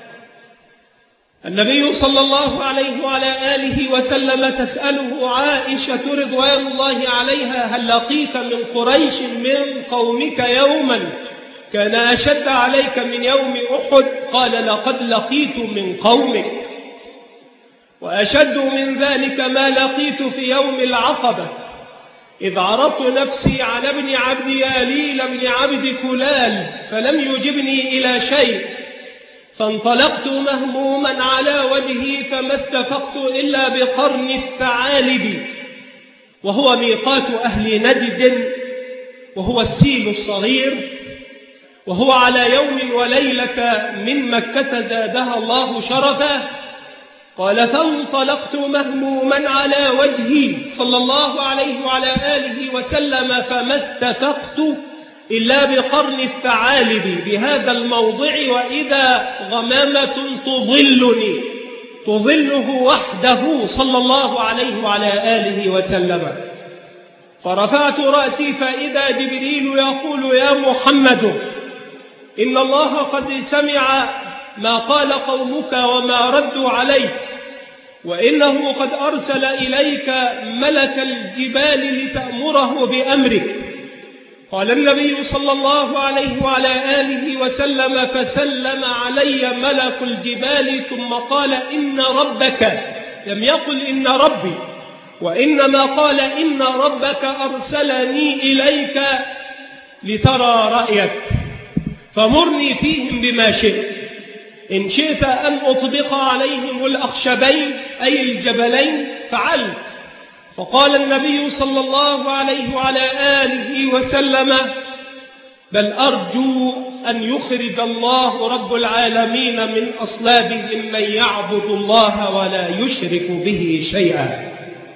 النبي صلى الله عليه وعلى آله وسلم تسأله عائشة رضوان الله عليها: هل لقيت من قريش من قومك يوما كان أشد عليك من يوم أحد؟ قال: لقد لقيت من قومك، وأشد من ذلك ما لقيت في يوم العقبة، إذ عرضت نفسي على ابن عبد ياليل بن عبد كلال فلم يجبني إلى شيء، فانطلقت مهموما على وجهي فما استفقت إلا بقرن الثعالب، وهو ميقات أهل نجد، وهو السيل الصغير، وهو على يوم وليلة من مكة زادها الله شرفا. قال: فانطلقت مهموما على وجهي صلى الله عليه وعلى آله وسلم فما استفقت إلا بقرن الثعالب بهذا الموضع، وإذا غمامة تظلني تظله وحده صلى الله عليه وعلى آله وسلم. فرفعت رأسي فإذا جبريل يقول: يا محمد، إن الله قد سمع ما قال قومك وما ردوا عليك، وإنه قد أرسل إليك ملك الجبال لتأمره بأمرك. قال النبي صلى الله عليه وعلى آله وسلم: فسلم علي ملك الجبال ثم قال: إن ربك، لم يقل إن ربي، وإنما قال إن ربك أرسلني إليك لترى رأيك، فمرني فيهم بما شئت، إن شئت أن أطبق عليهم الأخشبين أي الجبلين فعلت. فقال النبي صلى الله عليه وعلى آله وسلم: بل أرجو أن يخرج الله رب العالمين من أصلابهم من يعبد الله ولا يشرك به شيئا.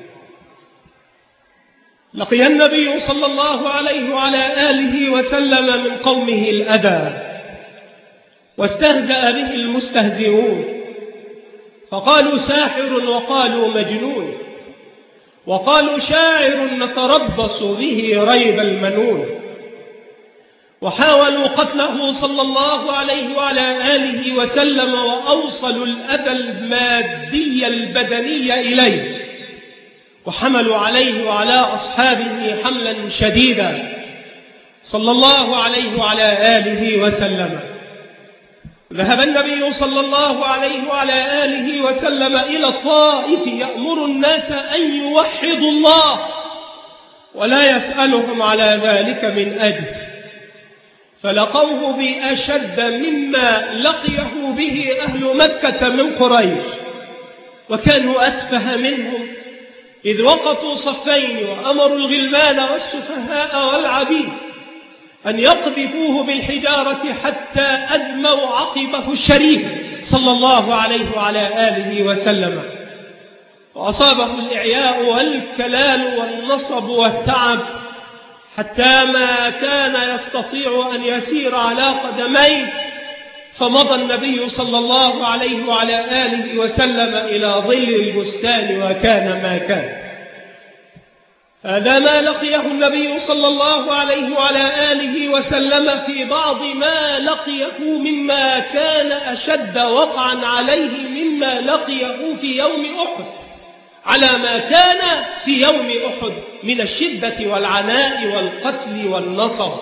لقي النبي صلى الله عليه وعلى آله وسلم من قومه الأذى، واستهزأ به المستهزئون، فقالوا ساحر، وقالوا مجنون، وقالوا شاعر نتربص به ريب المنون، وحاولوا قتله صلى الله عليه وعلى آله وسلم، وأوصلوا الأذى المادي البدني إليه، وحملوا عليه وعلى أصحابه حملا شديدا صلى الله عليه وعلى آله وسلم. ذهب النبي صلى الله عليه وعلى آله وسلم إلى الطائف يأمر الناس أن يوحدوا الله ولا يسألهم على ذلك من أجل، فلقوه بأشد مما لقيه به أهل مكة من قريش، وكانوا أسفه منهم، إذ وقفوا صفين وأمروا الغلمان والسفهاء والعبيد أن يقذفوه بالحجارة حتى أدموا عقبه الشريف صلى الله عليه وعلى آله وسلم، وأصابه الإعياء والكلال والنصب والتعب حتى ما كان يستطيع أن يسير على قدميه، فمضى النبي صلى الله عليه وعلى آله وسلم إلى ظل البستان، وكان ما كان. هذا ما لقيه النبي صلى الله عليه وعلى آله وسلم في بعض ما لقيه مما كان أشد وقعا عليه مما لقيه في يوم أحد، على ما كان في يوم أحد من الشدة والعناء والقتل والنصر،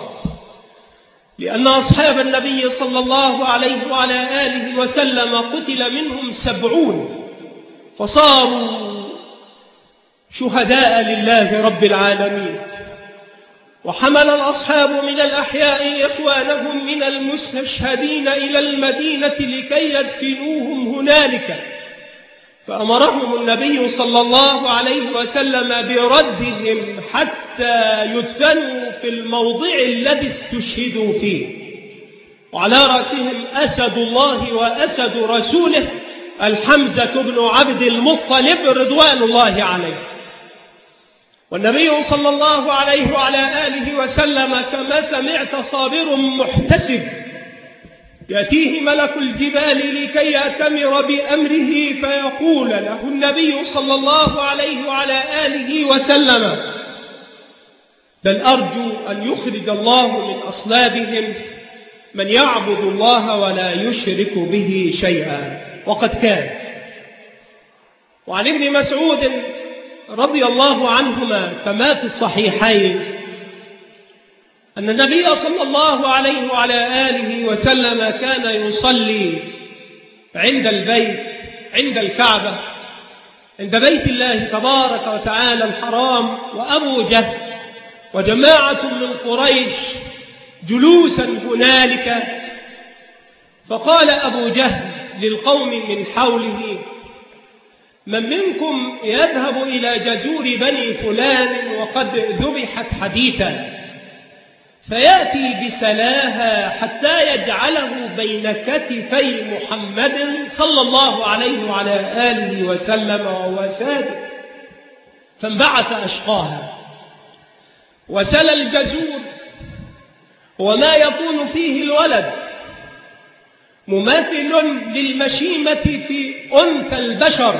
لأن أصحاب النبي صلى الله عليه وعلى آله وسلم قتل منهم 70 فصاروا شهداء لله رب العالمين. وحمل الأصحاب من الأحياء إخوانهم من المستشهدين إلى المدينة لكي يدفنوهم هنالك، فأمرهم النبي صلى الله عليه وسلم بردهم حتى يدفنوا في الموضع الذي استشهدوا فيه، وعلى رأسهم أسد الله وأسد رسوله الحمزة بن عبد المطلب رضوان الله عليه. والنبي صلى الله عليه وعلى آله وسلم كما سمعت صابر محتسب، يأتيه ملك الجبال لكي يأتمر بأمره فيقول له النبي صلى الله عليه وعلى آله وسلم: بل أرجو أن يخرج الله من أصلابهم من يعبد الله ولا يشرك به شيئا. وقد كان. وعن ابن مسعود رضي الله عنهما كما في الصحيحين أن النبي صلى الله عليه وعلى آله وسلم كان يصلي عند البيت، عند الكعبة، عند بيت الله تبارك وتعالى الحرام، وأبو جهل وجماعة من قريش جلوسا هنالك. فقال أبو جهل للقوم من حوله: من منكم يذهب إلى جزور بني فلان وقد ذبحت حديثا فيأتي بسلاها حتى يجعله بين كتفي محمد صلى الله عليه وعلى آله وسلم وهو ساجد؟ فانبعث أشقاها وسل الجزور وما يكون فيه الولد، مماثل للمشيمة في أنثى البشر.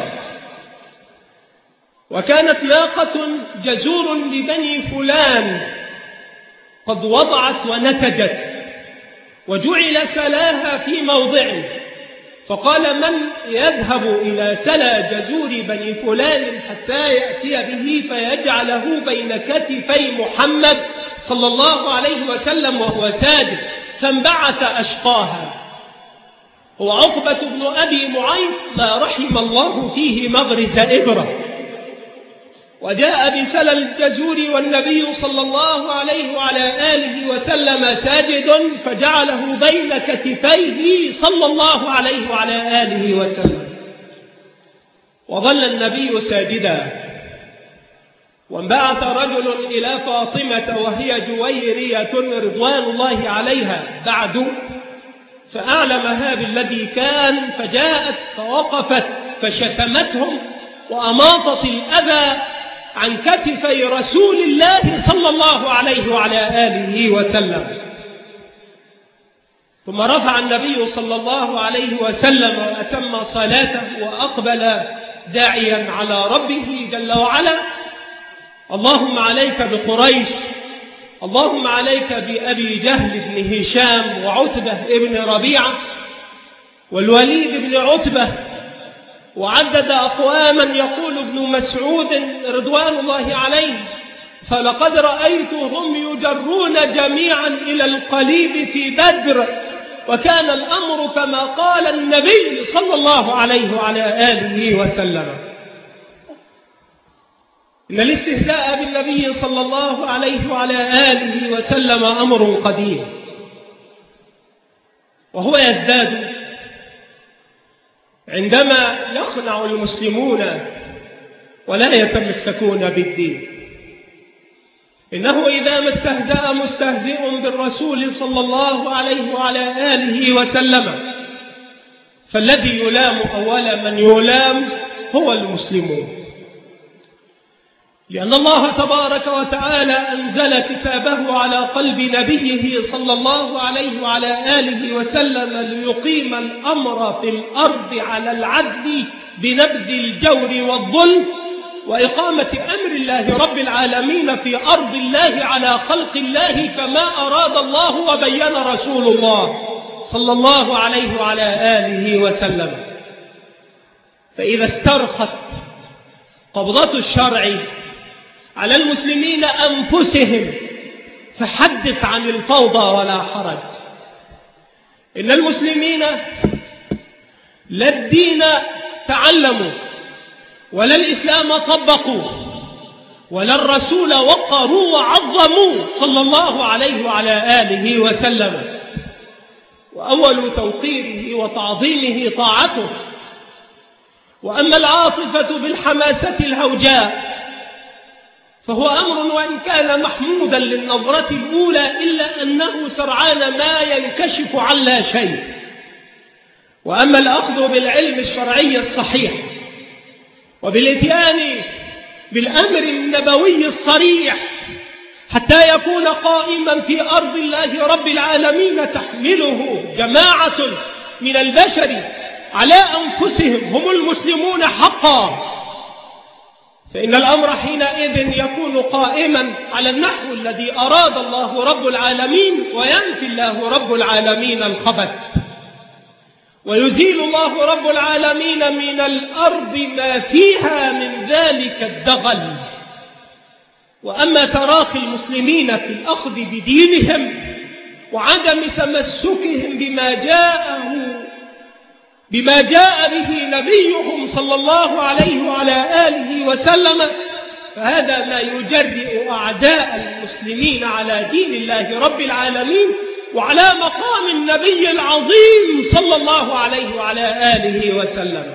وكانت ناقة جزور لبني فلان قد وضعت ونتجت، وجعل سلاها في موضعه، فقال: من يذهب إلى سلا جزور بني فلان حتى يأتي به فيجعله بين كتفي محمد صلى الله عليه وسلم وهو ساجد؟ فانبعث أشقاها. هو عقبة بن أبي معيط لا رحم الله فيه مغرز إبرة، وجاء بسل الجزور والنبي صلى الله عليه وعلى آله وسلم ساجد فجعله بين كتفيه صلى الله عليه وعلى آله وسلم. وظل النبي ساجدا، وانبعث رجل إلى فاطمة وهي جويرية رضوان الله عليها بعد، فأعلمها بالذي كان، فجاءت فوقفت فشتمتهم وأماطت الأذى عن كتفي رسول الله صلى الله عليه وعلى آله وسلم. ثم رفع النبي صلى الله عليه وسلم وأتم صلاته وأقبل داعيا على ربه جل وعلا: اللهم عليك بقريش، اللهم عليك بأبي جهل بن هشام وعتبة بن ربيعة والوليد بن عتبة. وعدد أقواما يقول ابن مسعود رضوان الله عليه: فلقد رأيتهم يجرون جميعا إلى القليب في بدر، وكان الأمر كما قال النبي صلى الله عليه وعلى آله وسلم. إن الاستهزاء بالنبي صلى الله عليه وعلى آله وسلم أمر قديم، وهو يزداد عندما يخنع المسلمون ولا يتمسكون بالدين. إنه إذا ما استهزأ مستهزئ بالرسول صلى الله عليه وعلى آله وسلم فالذي يلام أول من يلام هو المسلمون، لأن الله تبارك وتعالى أنزل كتابه على قلب نبيه صلى الله عليه وعلى آله وسلم ليقيم الأمر في الأرض على العدل بنبذ الجور والظلم وإقامة أمر الله رب العالمين في أرض الله على خلق الله كما أراد الله وبين رسول الله صلى الله عليه وعلى آله وسلم. فإذا استرخت قبضة الشرع على المسلمين أنفسهم فحدث عن الفوضى ولا حرج. إن المسلمين لا الدين تعلموا ولا الإسلام طبقوا ولا الرسول وقروا وعظموا صلى الله عليه وعلى آله وسلم. وأول توقيره وتعظيمه طاعته. وأما العاطفة بالحماسة الهوجاء فهو أمر وإن كان محمودا للنظرة الأولى إلا أنه سرعان ما ينكشف عن لا شيء. وأما الأخذ بالعلم الشرعي الصحيح وبالإتيان بالأمر النبوي الصريح حتى يكون قائما في أرض الله رب العالمين تحمله جماعة من البشر على أنفسهم هم المسلمون حقا، فإن الأمر حينئذ يكون قائما على النحو الذي أراد الله رب العالمين، وينفي الله رب العالمين الخبث، ويزيل الله رب العالمين من الأرض ما فيها من ذلك الدغل. وأما تراخي المسلمين في الأخذ بدينهم وعدم تمسكهم بما جاء به نبيهم صلى الله عليه وعلى آله وسلم، فهذا ما يجرئ أعداء المسلمين على دين الله رب العالمين وعلى مقام النبي العظيم صلى الله عليه وعلى آله وسلم.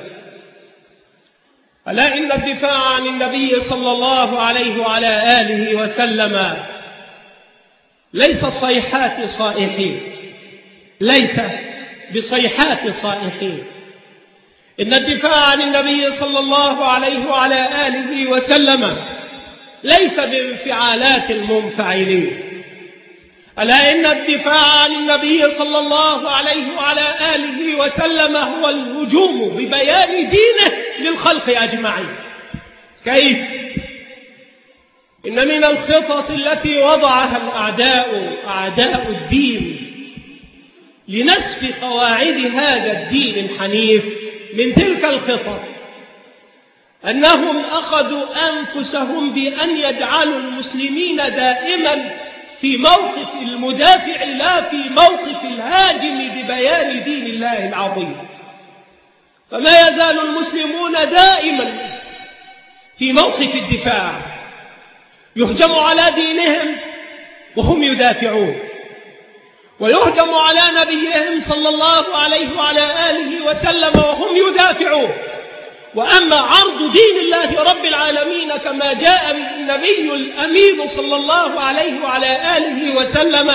ألا إن الدفاع عن النبي صلى الله عليه وعلى آله وسلم ليس صيحات صائحين، ليس بصيحات صائحين. إن الدفاع عن النبي صلى الله عليه وعلى آله وسلم ليس بانفعالات المنفعلين. ألا إن الدفاع عن النبي صلى الله عليه وعلى آله وسلم هو الهجوم ببيان دينه للخلق أجمعين. كيف؟ إن من الخطط التي وضعها أعداء الدين لنسف قواعد هذا الدين الحنيف، من تلك الخطط أنهم أخذوا أنفسهم بأن يجعلوا المسلمين دائما في موقف المدافع لا في موقف الهاجم ببيان دين الله العظيم. فما يزال المسلمون دائما في موقف الدفاع، يهجم على دينهم وهم يدافعون، ويهجم على نبيهم صلى الله عليه وعلى آله وسلم وهم يدافعون. وأما عرض دين الله رب العالمين كما جاء به النبي الأمين صلى الله عليه وعلى آله وسلم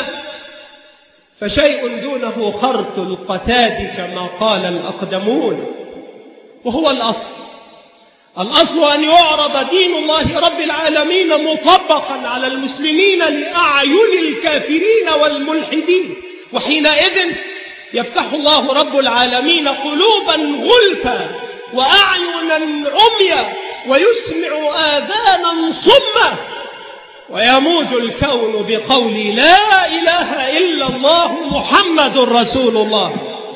فشيء دونه خرط القتاد كما قال الأقدمون. وهو الأصل أن يعرض دين الله رب العالمين مطبقا على المسلمين لأعين الكافرين والملحدين، وحينئذ يفتح الله رب العالمين قلوبا غلفا وأعينا عميا ويسمع آذانا صما، ويموج الكون بقول لا إله إلا الله محمد رسول الله.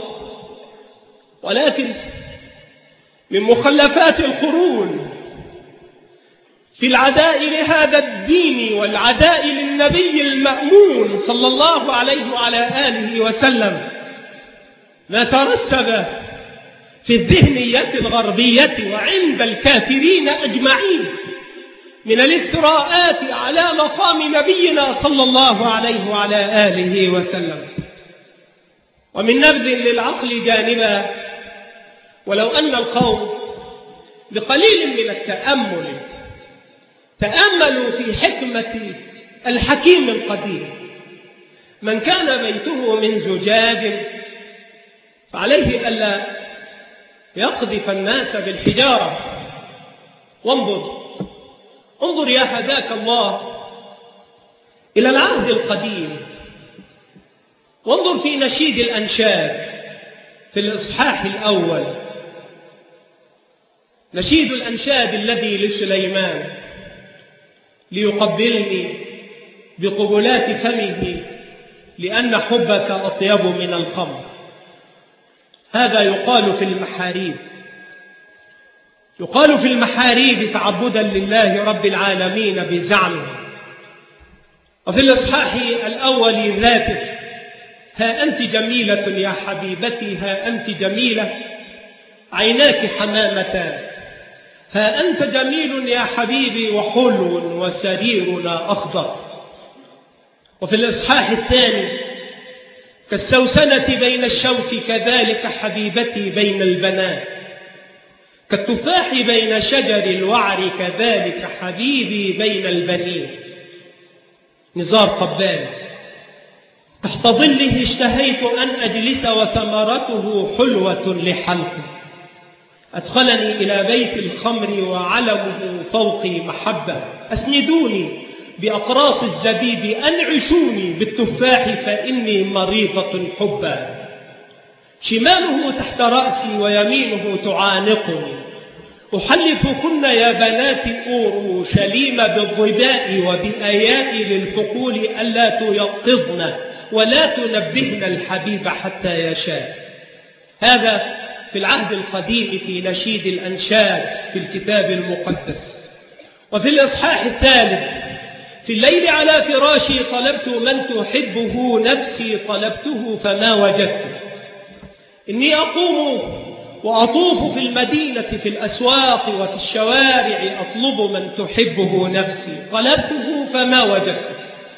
ولكن من مخلفات القرون في العداء لهذا الدين والعداء للنبي المأمون صلى الله عليه وعلى آله وسلم ما ترسب في الذهنية الغربية وعند الكافرين أجمعين من الافتراءات على مقام نبينا صلى الله عليه وعلى آله وسلم. ومن نبذ للعقل جانبا، ولو أن القوم بقليل من التأمل تأملوا في حكمة الحكيم القدير، من كان بيته من زجاج فعليه ألا يقذف الناس بالحجارة. انظر يا هداك الله إلى العهد القديم، وانظر في نشيد الأنشاد في الإصحاح الأول. نشيد الأنشاد الذي لسليمان ليقبلني بقبلات فمه لأن حبك أطيب من الخمر. هذا يقال في المحاريب، يقال في المحاريب تعبدا لله رب العالمين بزعمه. وفي الإصحاح الأول ذاته: ها أنت جميلة يا حبيبتي، ها أنت جميلة عيناك حمامتان، ها أنت جميل يا حبيبي وحلو وسريرنا أخضر. وفي الإصحاح الثاني: كالسوسنة بين الشوك كذلك حبيبتي بين البنات، كالتفاح بين شجر الوعر كذلك حبيبي بين البنين. نزار قباني: تحت ظله اشتهيت أن أجلس وثمرته حلوة لحلقي، أدخلني إلى بيت الخمر وعلمه فوقي محبة، أسندوني بأقراص الزبيب، أنعشوني بالتفاح فإني مريضة حبا. شماله تحت رأسي ويمينه تعانقني، أحلفكن يا بنات أورشليم بالظباء وبآيات للحقول ألا تيقظن ولا تنبهن الحبيب حتى يشاء. هذا في العهد القديم في نشيد الأنشاد في الكتاب المقدس. وفي الإصحاح الثالث: في الليل على فراشي طلبت من تحبه نفسي، طلبته فما وجدته. إني أقوم وأطوف في المدينة في الأسواق وفي الشوارع أطلب من تحبه نفسي، طلبته فما وجدته.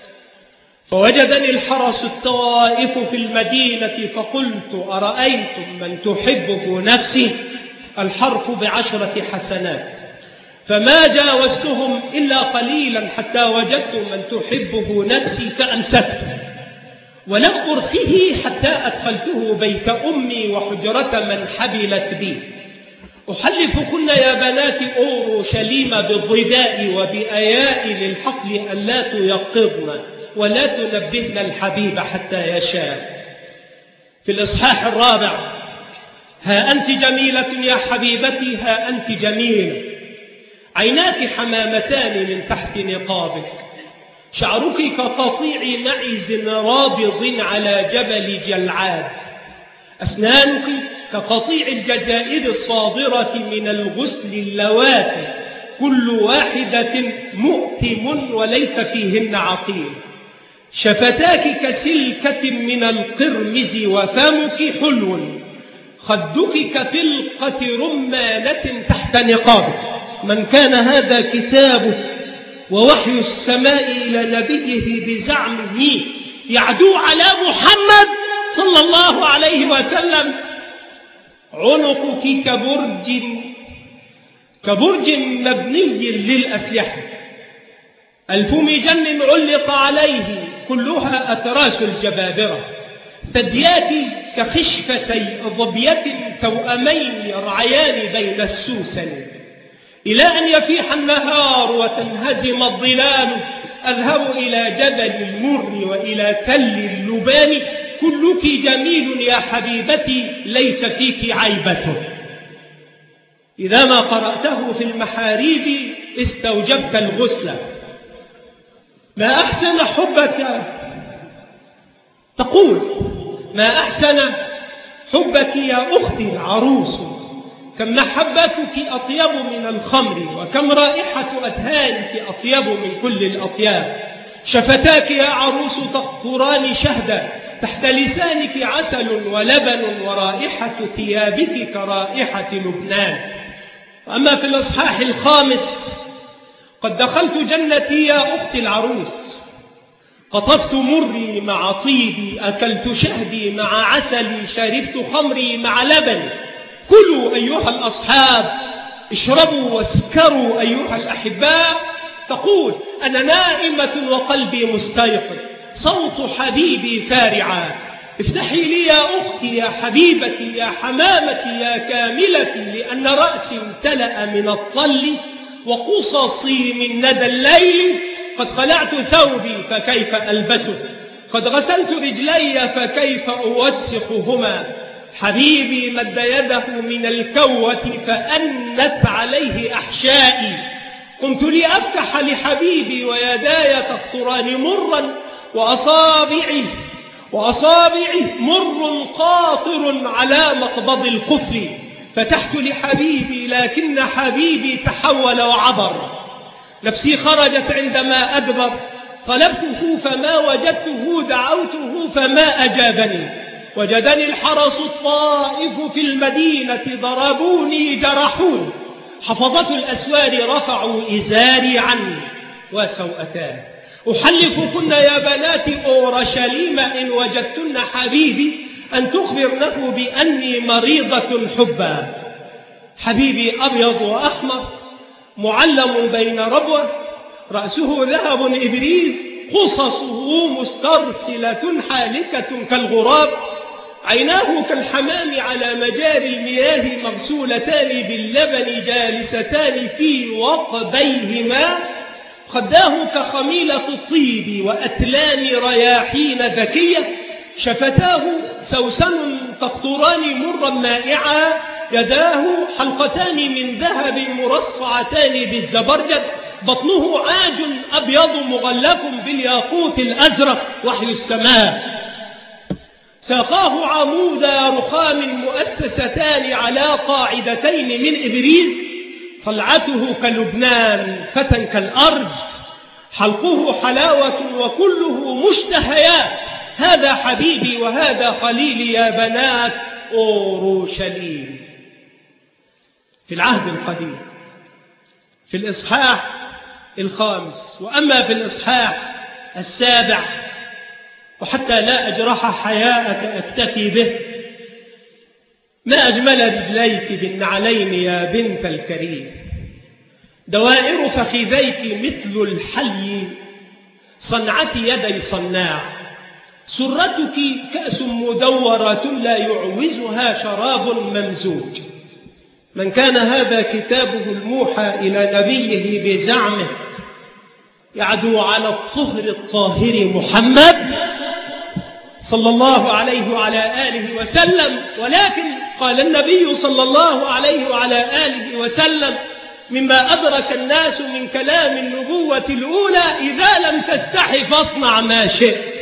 فوجدني الحرس الطائف في المدينة فقلت: أرأيتم من تحبه نفسي؟ الحرف ب10 حسنات، فما جاوزتهم إلا قليلا حتى وجدت من تحبه نفسي فأمسكته، ولم أرخه حتى أدخلته بيت أمي وحجرة من حبلت بي. أحلفكن يا بنات أورشليم بالظباء وبآياء للحقل ألا تيقظن ولا تنبهن الحبيب حتى يشاء. في الإصحاح الرابع: ها أنت جميلة يا حبيبتي، ها أنت جميلة عيناك حمامتان من تحت نقابك، شعرك كقطيع معز رابض على جبل جلعاد، أسنانك كقطيع الجزائر الصادرة من الغسل اللواتي، كل واحدة مؤتم وليس فيهن عقيم، شفتاك كسلكة من القرمز وفمك حلو، خدك كفلقة رمانة تحت نقابك. من كان هذا كتابه ووحي السماء إلى نبيه بزعمه يعدو على محمد صلى الله عليه وسلم. عنقك كبرج مبني للأسلحة، الفمجن علق عليه كلها أتراس الجبابرة، ثدياك كخشفتي ظبية توأمين يرعيان بين السوسن، إلى أن يفيح النهار وتنهزم الظلال أذهب إلى جبل المر وإلى تل اللبان، كلك جميل يا حبيبتي ليس فيك عيبة. إذا ما قرأته في المحاريب استوجبت الغسل. ما أحسن حبك، تقول: ما أحسن حبك يا أختي العروس، كم محبتك أطيب من الخمر، وكم رائحة أدهانك أطيب من كل الأطياب. شفتاك يا عروس تقطران شهدا، تحت لسانك عسل ولبن، ورائحة ثيابك كرائحة لبنان. وأما في الإصحاح الخامس: قد دخلت جنتي يا أختي العروس، قطفت مري مع طيبي، أكلت شهدي مع عسلي، شربت خمري مع لبني. كلوا أيها الأصحاب، اشربوا واسكروا أيها الأحباء. تقول: أنا نائمة وقلبي مستيقظ، صوت حبيبي فارعا، افتحي لي يا أختي يا حبيبتي يا حمامتي يا كاملتي، لأن رأسي امتلأ من الطل وقصصي من ندى الليل، قد خلعت ثوبي فكيف ألبسه، قد غسلت رجلي فكيف أوسخهما، حبيبي مد يده من الكوة فأنت عليه أحشائي، قمت لأفتح لحبيبي ويداي تقطران مرا وأصابعي مر قاطر على مقبض الكفر، فتحت لحبيبي لكن حبيبي تحول وعبر، نفسي خرجت عندما أدبر، طلبته فما وجدته، دعوته فما أجابني، وجدني الحرس الطائف في المدينة، ضربوني جرحوني، حفظة الأسوار رفعوا إزاري عني وسوءتان، أحلفكن يا بنات أورشليم إن وجدتن حبيبي أن تخبرنه بأني مريضة حبا. حبيبي أبيض وأحمر معلم بين ربوة، رأسه ذهب إبريز، قصصه مسترسلة حالكة كالغراب، عيناه كالحمام على مجاري المياه، مغسولتان باللبن جالستان في وقبيهما، خداه كخميلة الطيب وأتلان رياحين ذكية، شفتاه سوسن تقطران مرا مائعا، يداه حلقتان من ذهب مرصعتان بالزبرجد، بطنه عاج أبيض مغلف بالياقوت الأزرق وحي السماء، ساقاه عمودا رخام مؤسستان على قاعدتين من إبريز، طلعته كلبنان فتى كالأرز، حلقه حلاوة وكله مشتهيات، هذا حبيبي وهذا خليلي يا بنات أورشليم. في العهد القديم في الإصحاح 5، وأما في الإصحاح 7 وحتى لا أجرح حياءك أكتفي به، ما أجمل رجليك بالنعلين يا بنت الكريم، دوائر فخذيك مثل الحي، صنعتي يدي صناع، سرتك كأس مدورة لا يعوزها شراب ممزوج. من كان هذا كتابه الموحى إلى نبيه بزعمه يعدو على الطهر الطاهر محمد صلى الله عليه وعلى آله وسلم، ولكن قال النبي صلى الله عليه وعلى آله وسلم مما أدرك الناس من كلام النبوة الأولى: إذا لم تستحي فاصنع ما شئت.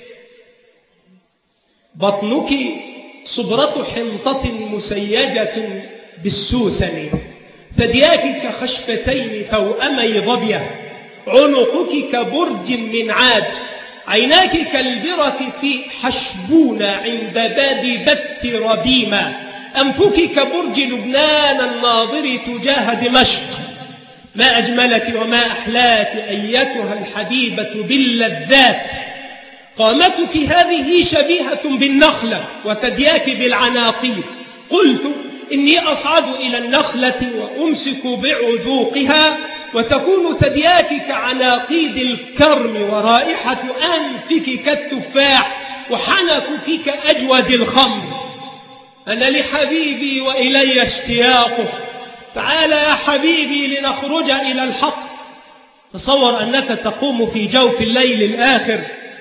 بطنك صبرة حنطة مسيجة بالسوسن، ثدياك كخشفتين توأمي ظبية، عنقك كبرج من عاج، عيناك كالبرة في حشبون عند باب بت ربيمة، أنفك كبرج لبنان الناظر تجاه دمشق. ما أجملك وما أحلاك أيتها الحبيبة باللذات، قامتك هذه شبيهة بالنخلة وثدياك بالعناقيد. قلت إني أصعد إلى النخلة وأمسك بعذوقها، وتكون ثدياك كعناقيد الكرم، ورائحة أنفك كالتفاح، وحنكك كأجود الخمر. أنا لحبيبي وإلي اشتياقه، تعال يا حبيبي لنخرج إلى الحق. تصور أنك تقوم في جوف الليل الآخر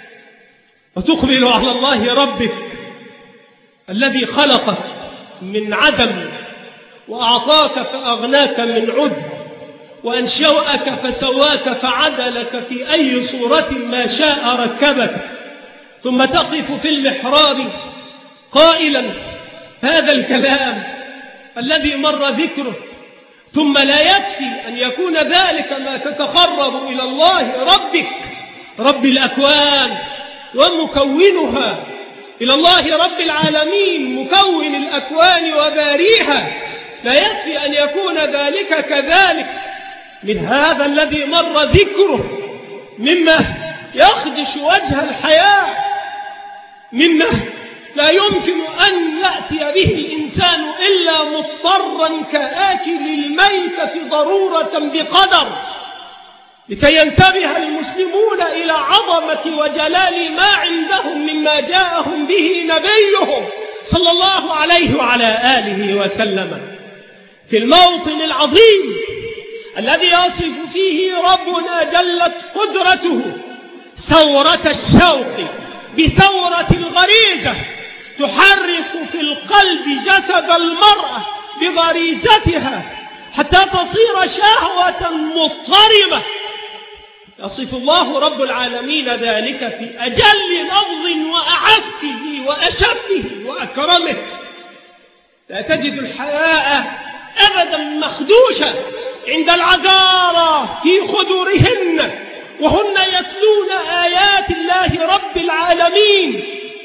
وتقبل على الله ربك الذي خلقك من عدم، وأعطاك فأغناك من عدم، وأنشأك فسواك فعدلك في أي صورة ما شاء ركبك، ثم تقف في المحراب قائلا هذا الكلام الذي مر ذكره، ثم لا يكفي أن يكون ذلك ما تتقرب إلى الله ربك رب الأكوان ومكونها، إلى الله رب العالمين مكون الأكوان وباريها، لا يكفي أن يكون ذلك كذلك من هذا الذي مر ذكره، مما يخدش وجه الحياة، مما لا يمكن أن يأتي به الإنسان إلا مضطرا كآكل الميتة ضرورة بقدر، لكي ينتبه المسلمون إلى عظمة وجلال ما عندهم مما جاءهم به نبيهم صلى الله عليه وعلى آله وسلم. في الموطن العظيم الذي يصف فيه ربنا جلت قدرته ثورة الشوق بثورة الغريزة، تحرك في القلب جسد المرأة بغريزتها حتى تصير شهوة مضطربة. يصف الله رب العالمين ذلك في أجل لفظ وأعفه وأشفه وأكرمه. لا تجد الحياء أبدا مخدوشة عند العذارى في خدورهن وهن يتلون آيات الله رب العالمين.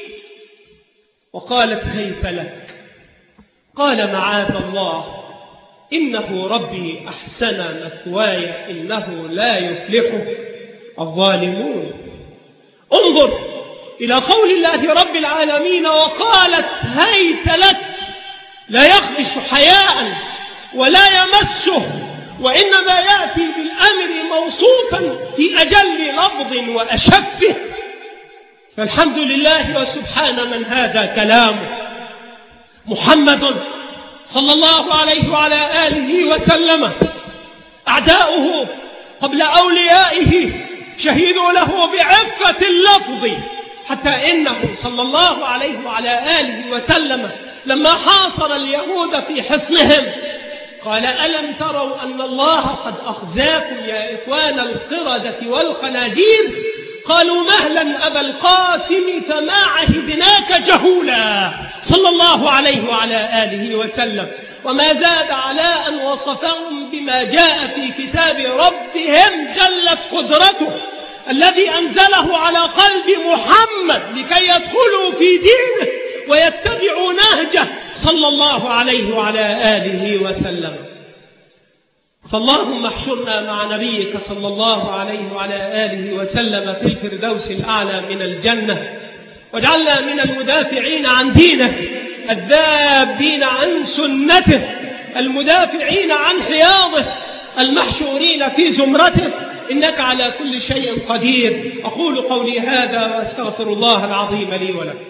وقالت هيت لك، قال معاذ الله إنه ربي أحسن مثواي إنه لا يفلح الظالمون. انظر إلى قول الله رب العالمين وقالت هيت لك، لا يخدش حياء ولا يمسه، وإنما يأتي بالأمر موصوفا في أجل لفظ وأشفه. فالحمد لله وسبحان من هذا كلامه. محمد صلى الله عليه وعلى آله وسلم أعداؤه قبل أوليائه شهدوا له بعفة اللفظ، حتى إنه صلى الله عليه وعلى آله وسلم لما حاصر اليهود في حصنهم قال ألم تروا أن الله قد أخزاكم يا إخوان القردة والخنازير؟ قالوا مهلا أبا القاسم فما عهدناك جهولا صلى الله عليه وعلى آله وسلم. وما زاد على أن وصفهم بما جاء في كتاب ربهم جلت قدرته الذي أنزله على قلب محمد لكي يدخلوا في دينه ويتبعوا نهجه صلى الله عليه وعلى آله وسلم. فاللهم احشرنا مع نبيك صلى الله عليه وعلى آله وسلم في الفردوس الأعلى من الجنة، واجعلنا من المدافعين عن دينه، الذابين عن سنته، المدافعين عن حياضه، المحشورين في زمرته، إنك على كل شيء قدير. أقول قولي هذا وأستغفر الله العظيم لي ولكم.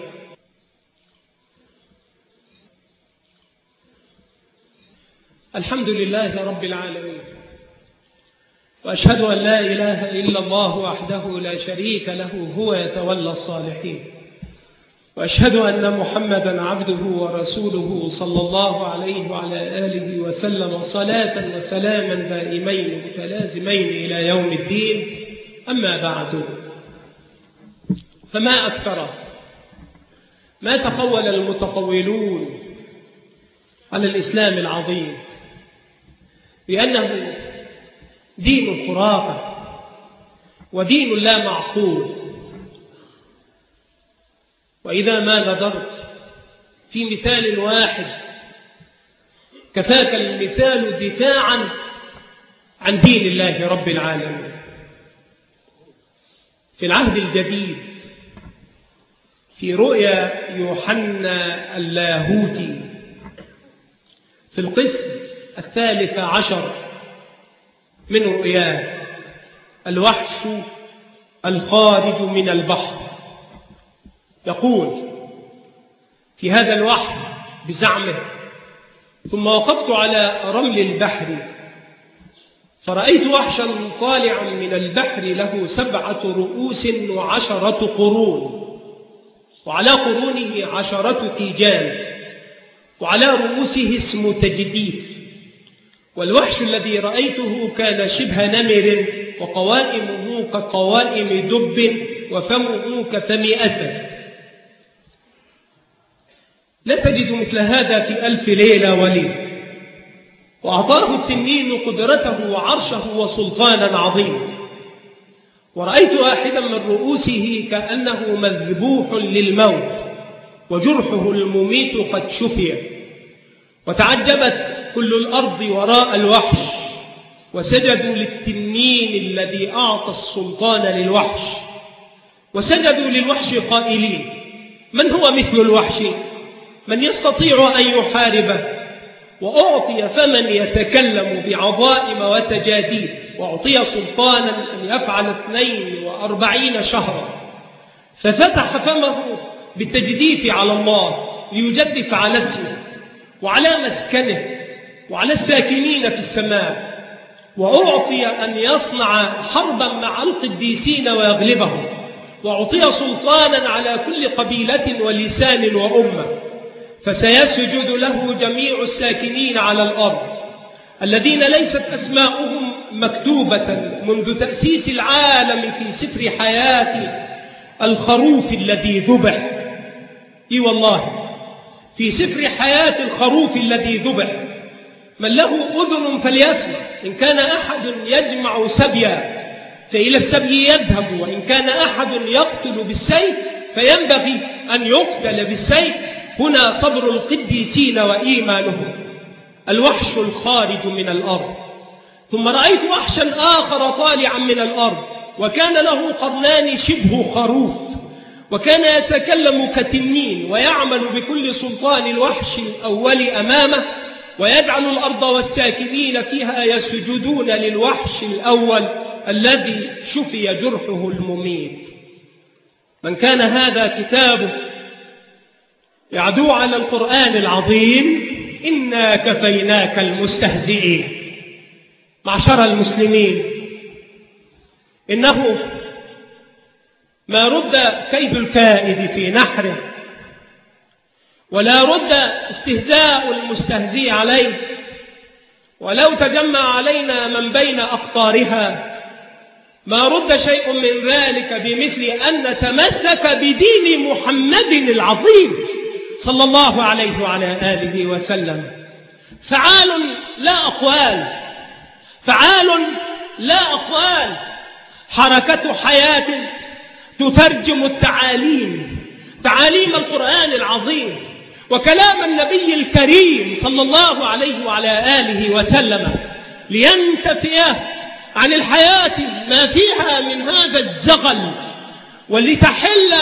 الحمد لله رب العالمين، وأشهد أن لا إله إلا الله وحده لا شريك له هو يتولى الصالحين، وأشهد أن محمدا عبده ورسوله صلى الله عليه وعلى آله وسلم صلاة وسلاما دائمين متلازمين إلى يوم الدين. أما بعد، فما أكثر ما تقول المتقولون على الإسلام العظيم بأنه دين خرافة ودين لا معقول. وإذا ما نظرت في مثال واحد كفاك المثال دفاعا عن دين الله رب العالمين. في العهد الجديد في رؤيا يوحنا اللاهوتي في القسم 13 من رؤياه الوحش الخارج من البحر، يقول في هذا الوحي بزعمه: ثم وقفت على رمل البحر فرأيت وحشا طالعا من البحر له 7 رؤوس و10 قرون، وعلى قرونه 10 تيجان، وعلى رؤوسه اسم تجديف. والوحش الذي رأيته كان شبه نمر، وقوائمه كقوائم دب، وفمه كفم أسد. لا تجد مثل هذا في 1000 ليلة وليلة. وأعطاه التنين قدرته وعرشه وسلطانا عظيما. ورأيت واحدا من رؤوسه كأنه مذبوح للموت، وجرحه المميت قد شفي. وتعجبت كل الأرض وراء الوحش، وسجدوا للتنين الذي أعطى السلطان للوحش، وسجدوا للوحش قائلين: من هو مثل الوحش؟ من يستطيع أن يحاربه؟ وأعطي فمن يتكلم بعظائم وتجاديد، وأعطي سلطانا أن يفعل 42 شهرا. ففتح فمه بالتجديف على الله ليجدف على اسمه وعلى مسكنه وعلى الساكنين في السماء. وأعطي أن يصنع حربا مع القديسين ويغلبهم. وأعطي سلطانا على كل قبيلة ولسان وأمة. فسيسجد له جميع الساكنين على الأرض الذين ليست أسماؤهم مكتوبة منذ تأسيس العالم في سفر حياة الخروف الذي ذبح. إي والله، في سفر حياة الخروف الذي ذبح. من له أذن فليسمع. إن كان أحد يجمع سبيا فإلى السبي يذهب، وإن كان أحد يقتل بالسيف فينبغي أن يقتل بالسيف. هنا صبر القديسين وإيمانهم. الوحش الخارج من الأرض. ثم رأيت وحشا آخر طالعا من الأرض، وكان له قرنان شبه خروف، وكان يتكلم كتنين، ويعمل بكل سلطان الوحش الأول أمامه، ويجعل الأرض والساكنين فيها يسجدون للوحش الأول الذي شفي جرحه المميت. من كان هذا كتابه يعدو على القرآن العظيم إنا كفيناك المستهزئين. معشر المسلمين، إنه ما رد كيد الكائد في نحره، ولا رد استهزاء المستهزئ عليه، ولو تجمع علينا من بين أقطارها ما رد شيء من ذلك بمثل أن نتمسك بدين محمد العظيم صلى الله عليه وعلى آله وسلم. فعال لا أقوال، فعال لا أقوال، حركة حياة تترجم تعاليم القرآن العظيم وكلام النبي الكريم صلى الله عليه وعلى آله وسلم، لينتفي عن الحياة ما فيها من هذا الزغل، ولتحل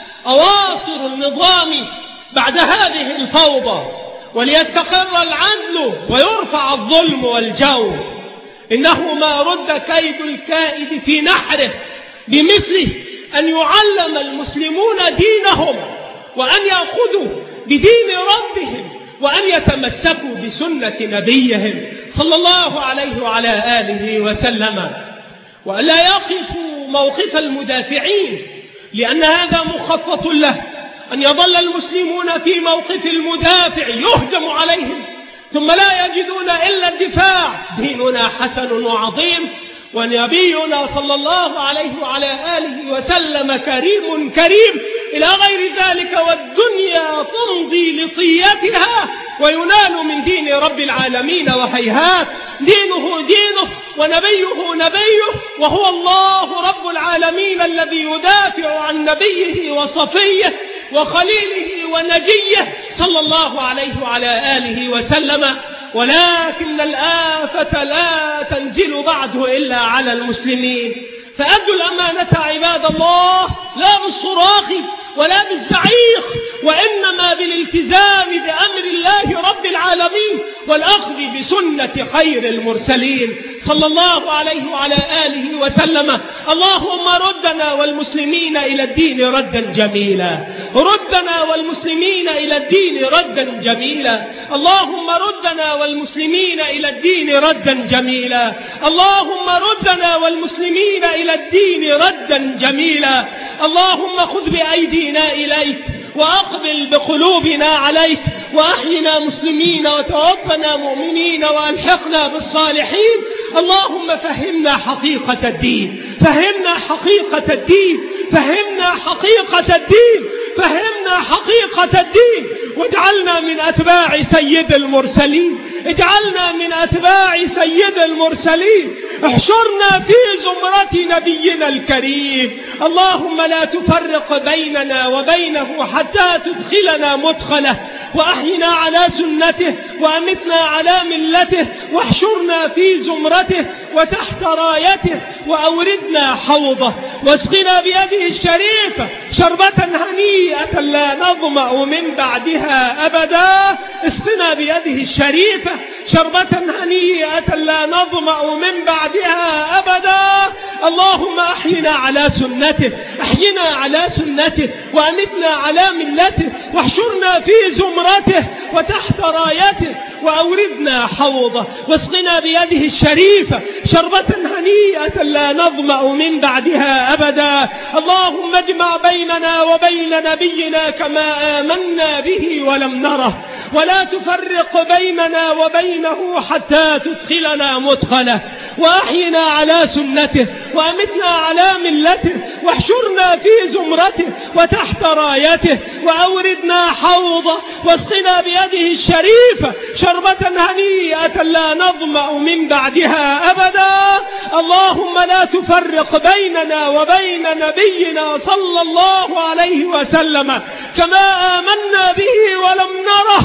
أواصر النظام بعد هذه الفوضى، وليستقر العدل ويرفع الظلم والجور. إنه ما رد كيد الكائد في نحره بمثله أن يعلم المسلمون دينهم، وأن يأخذوا بدين ربهم، وأن يتمسكوا بسنة نبيهم صلى الله عليه وعلى آله وسلم، وألا يقفوا موقف المدافعين، لأن هذا مخطط له أن يظل المسلمون في موقف المدافع يهجم عليهم ثم لا يجدون إلا الدفاع. ديننا حسن وعظيم، ونبينا صلى الله عليه وعلى آله وسلم كريم إلى غير ذلك، والدنيا تمضي لطيتها وينال من دين رب العالمين وهيهات. دينه ونبيه نبيه، وهو الله رب العالمين الذي يدافع عن نبيه وصفيه وخليله ونجيه صلى الله عليه وعلى آله وسلم. ولكن الآفة لا تنزل بعده إلا على المسلمين. فأدوا الأمانة عباد الله، لا بالصراخ ولا بالزعيق، وإنما بالالتزام بأمر الله رب العالمين والأخذ بسنة خير المرسلين صلى الله عليه وعلى آله وسلم. اللهم ردنا والمسلمين إلى الدين ردا جميلا، ردنا والمسلمين إلى الدين ردا جميلا. اللهم ردنا والمسلمين إلى الدين ردا جميلا. اللهم ردنا والمسلمين إلى الدين ردا جميلا. اللهم خذ بأيدينا إليك، وأقبل بقلوبنا عليك، وأحينا مسلمين وتوفنا مؤمنين وألحقنا بالصالحين. اللهم فهمنا حقيقة الدين، فهمنا حقيقة الدين، فهمنا حقيقة الدين، فهمنا حقيقة الدين، واجعلنا من أتباع سيد المرسلين، اجعلنا من أتباع سيد المرسلين. احشرنا في زمرة نبينا الكريم. اللهم لا تفرق بيننا وبينه حتى تدخلنا مدخله، وأحينا على سنته، وأمتنا على ملته، واحشرنا في زمرته وتحت رايته، وأوردنا حوضه، واسقنا بيده الشريفة شربة هنيئة لا نظمأ من بعدها أبدا. اسقنا بيده الشريفة شربة هنيئة لا نظمأ من بعدها أبدا. اللهم أحينا على سنته، أحينا على سنته، وأمتنا على ملته، واحشرنا في زمرته، وتحت رايته وأوردنا حوضه واسقنا بيده الشريفة شربة هنيئة لا نظمأ من بعدها أبدا. اللهم اجمع بيننا وبين نبينا كما آمنا به ولم نره، ولا تفرق بيننا وبينه حتى تدخلنا مدخله، وأحينا على سنته وأمتنا على ملته، واحشرنا في زمرته وتحت رايته، وأوردنا حوضه واسقنا بيده الشريفة شربة هنيئة لا نظمأ من بعدها أبدا. اللهم لا تفرق بيننا وبين نبينا صلى الله عليه وسلم كما آمنا به ولم نره.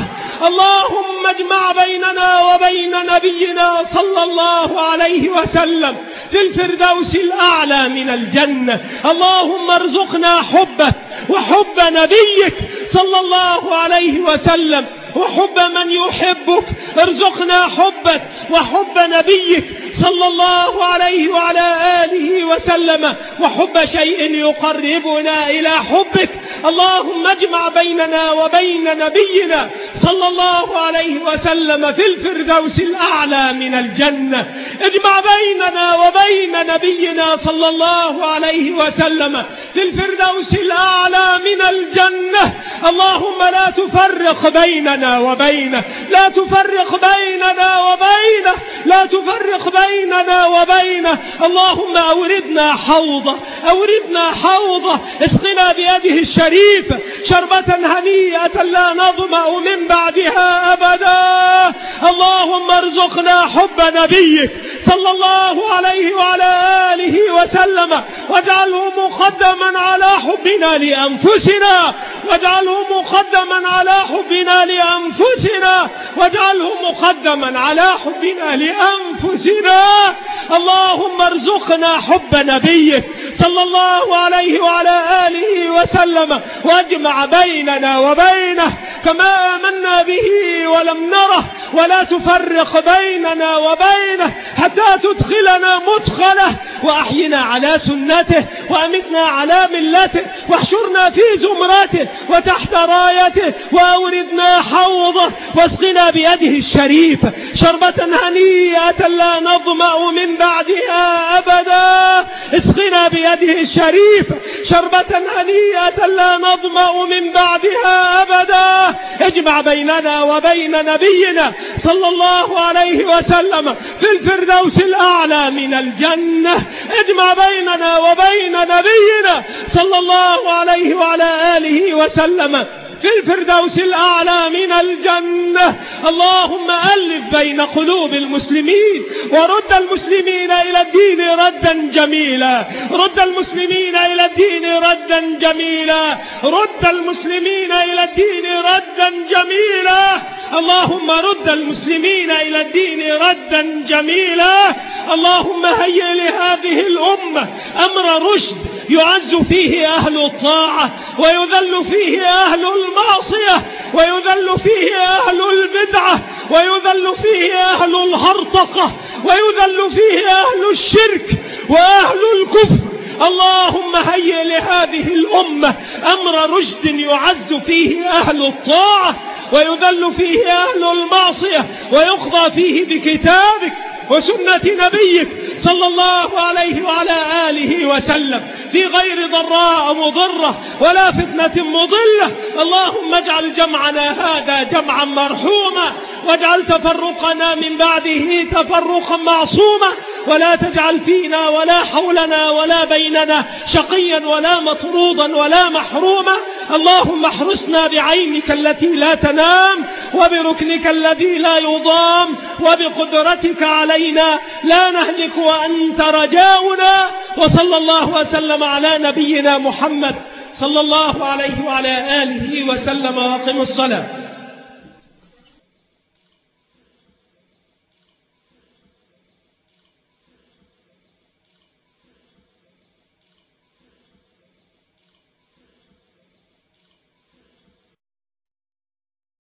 اللهم اجمع بيننا وبين نبينا صلى الله عليه وسلم في الفردوس الأعلى من الجنة. اللهم ارزقنا حبك وحب نبيك صلى الله عليه وسلم وحب من يحبك. ارزقنا حبك وحب نبيك صلى الله عليه وعلى آله وسلم وحب شيء يقربنا إلى حبك. اللهم اجمع بيننا وبين نبينا صلى الله عليه وسلم في الفردوس الأعلى من الجنة. اجمع بيننا وبين نبينا صلى الله عليه وسلم في الفردوس الأعلى من الجنة. اللهم لا تفرق بيننا وبينه، لا تفرق بيننا وبينه، لا تفرق بيننا وبينه. اللهم أوردنا حوضه، أوردنا حوضه، اسقنا بيده الشريفة شربة هنيئة لا نظمأ من بعدها أبدا. اللهم ارزقنا حب نبيك صلى الله عليه وعلى آله وسلم، واجعله مقدما على حبنا لأنفسنا، واجعله مقدما على حبنا لأنفسنا، واجعله مقدما على حبنا لأنفسنا. اللهم ارزقنا حب نبيك صلى الله عليه وعلى آله وسلم، واجمع بيننا وبينه كما آمنا به ولم نره، ولا تفرق بيننا وبينه حتى تدخلنا مدخله، وأحينا على سنته وأمتنا على ملته، واحشرنا في زمرته وتحت رايته، وأوردنا حوضه واسقنا بيده الشريفة شربة هنيئة لا نظمأ من بعدها أبدا. اسقنا بيده الشريفة شربة هنيئة لا نظمأ من بعدها أبدا. اجمع بيننا وبين نبينا صلى الله عليه وسلم في الفردوس الأعلى من الجنة. اجمع بيننا وبين نبينا صلى الله عليه وعلى آله وسلم في الفردوس الأعلى من الجنة. اللهم ألف بين قلوب المسلمين، ورد المسلمين إلى الدين ردا جميلا، رد المسلمين إلى الدين ردا جميلا، رد المسلمين إلى الدين ردا جميلا. اللهم رد المسلمين إلى الدين ردا جميلا. اللهم هيئ لهذه الأمة أمر رشد يعز فيه أهل الطاعة ويذل فيه أهل المعصية، ويذل فيه أهل البدعة، ويذل فيه أهل الهرطقة، ويذل فيه أهل الشرك وأهل الكفر. اللهم هيئ لهذه الأمة أمر رشد يعز فيه أهل الطاعة ويذل فيه أهل المعصية، ويقضى فيه بكتابك وسنة نبيك صلى الله عليه وعلى آله وسلم في غير ضراء مضرة ولا فتنة مضلة. اللهم اجعل جمعنا هذا جمعا مرحوما، واجعل تفرقنا من بعده تفرقا معصوما، ولا تجعل فينا ولا حولنا ولا بيننا شقيا ولا مطرودا ولا محروما. اللهم احرسنا بعينك التي لا تنام، وبركنك الذي لا يضام، وبقدرتك علينا لا نهلك وأنت رجاؤنا. وصلى الله وسلم على نبينا محمد صلى الله عليه وعلى آله وسلم. وأقم الصلاة.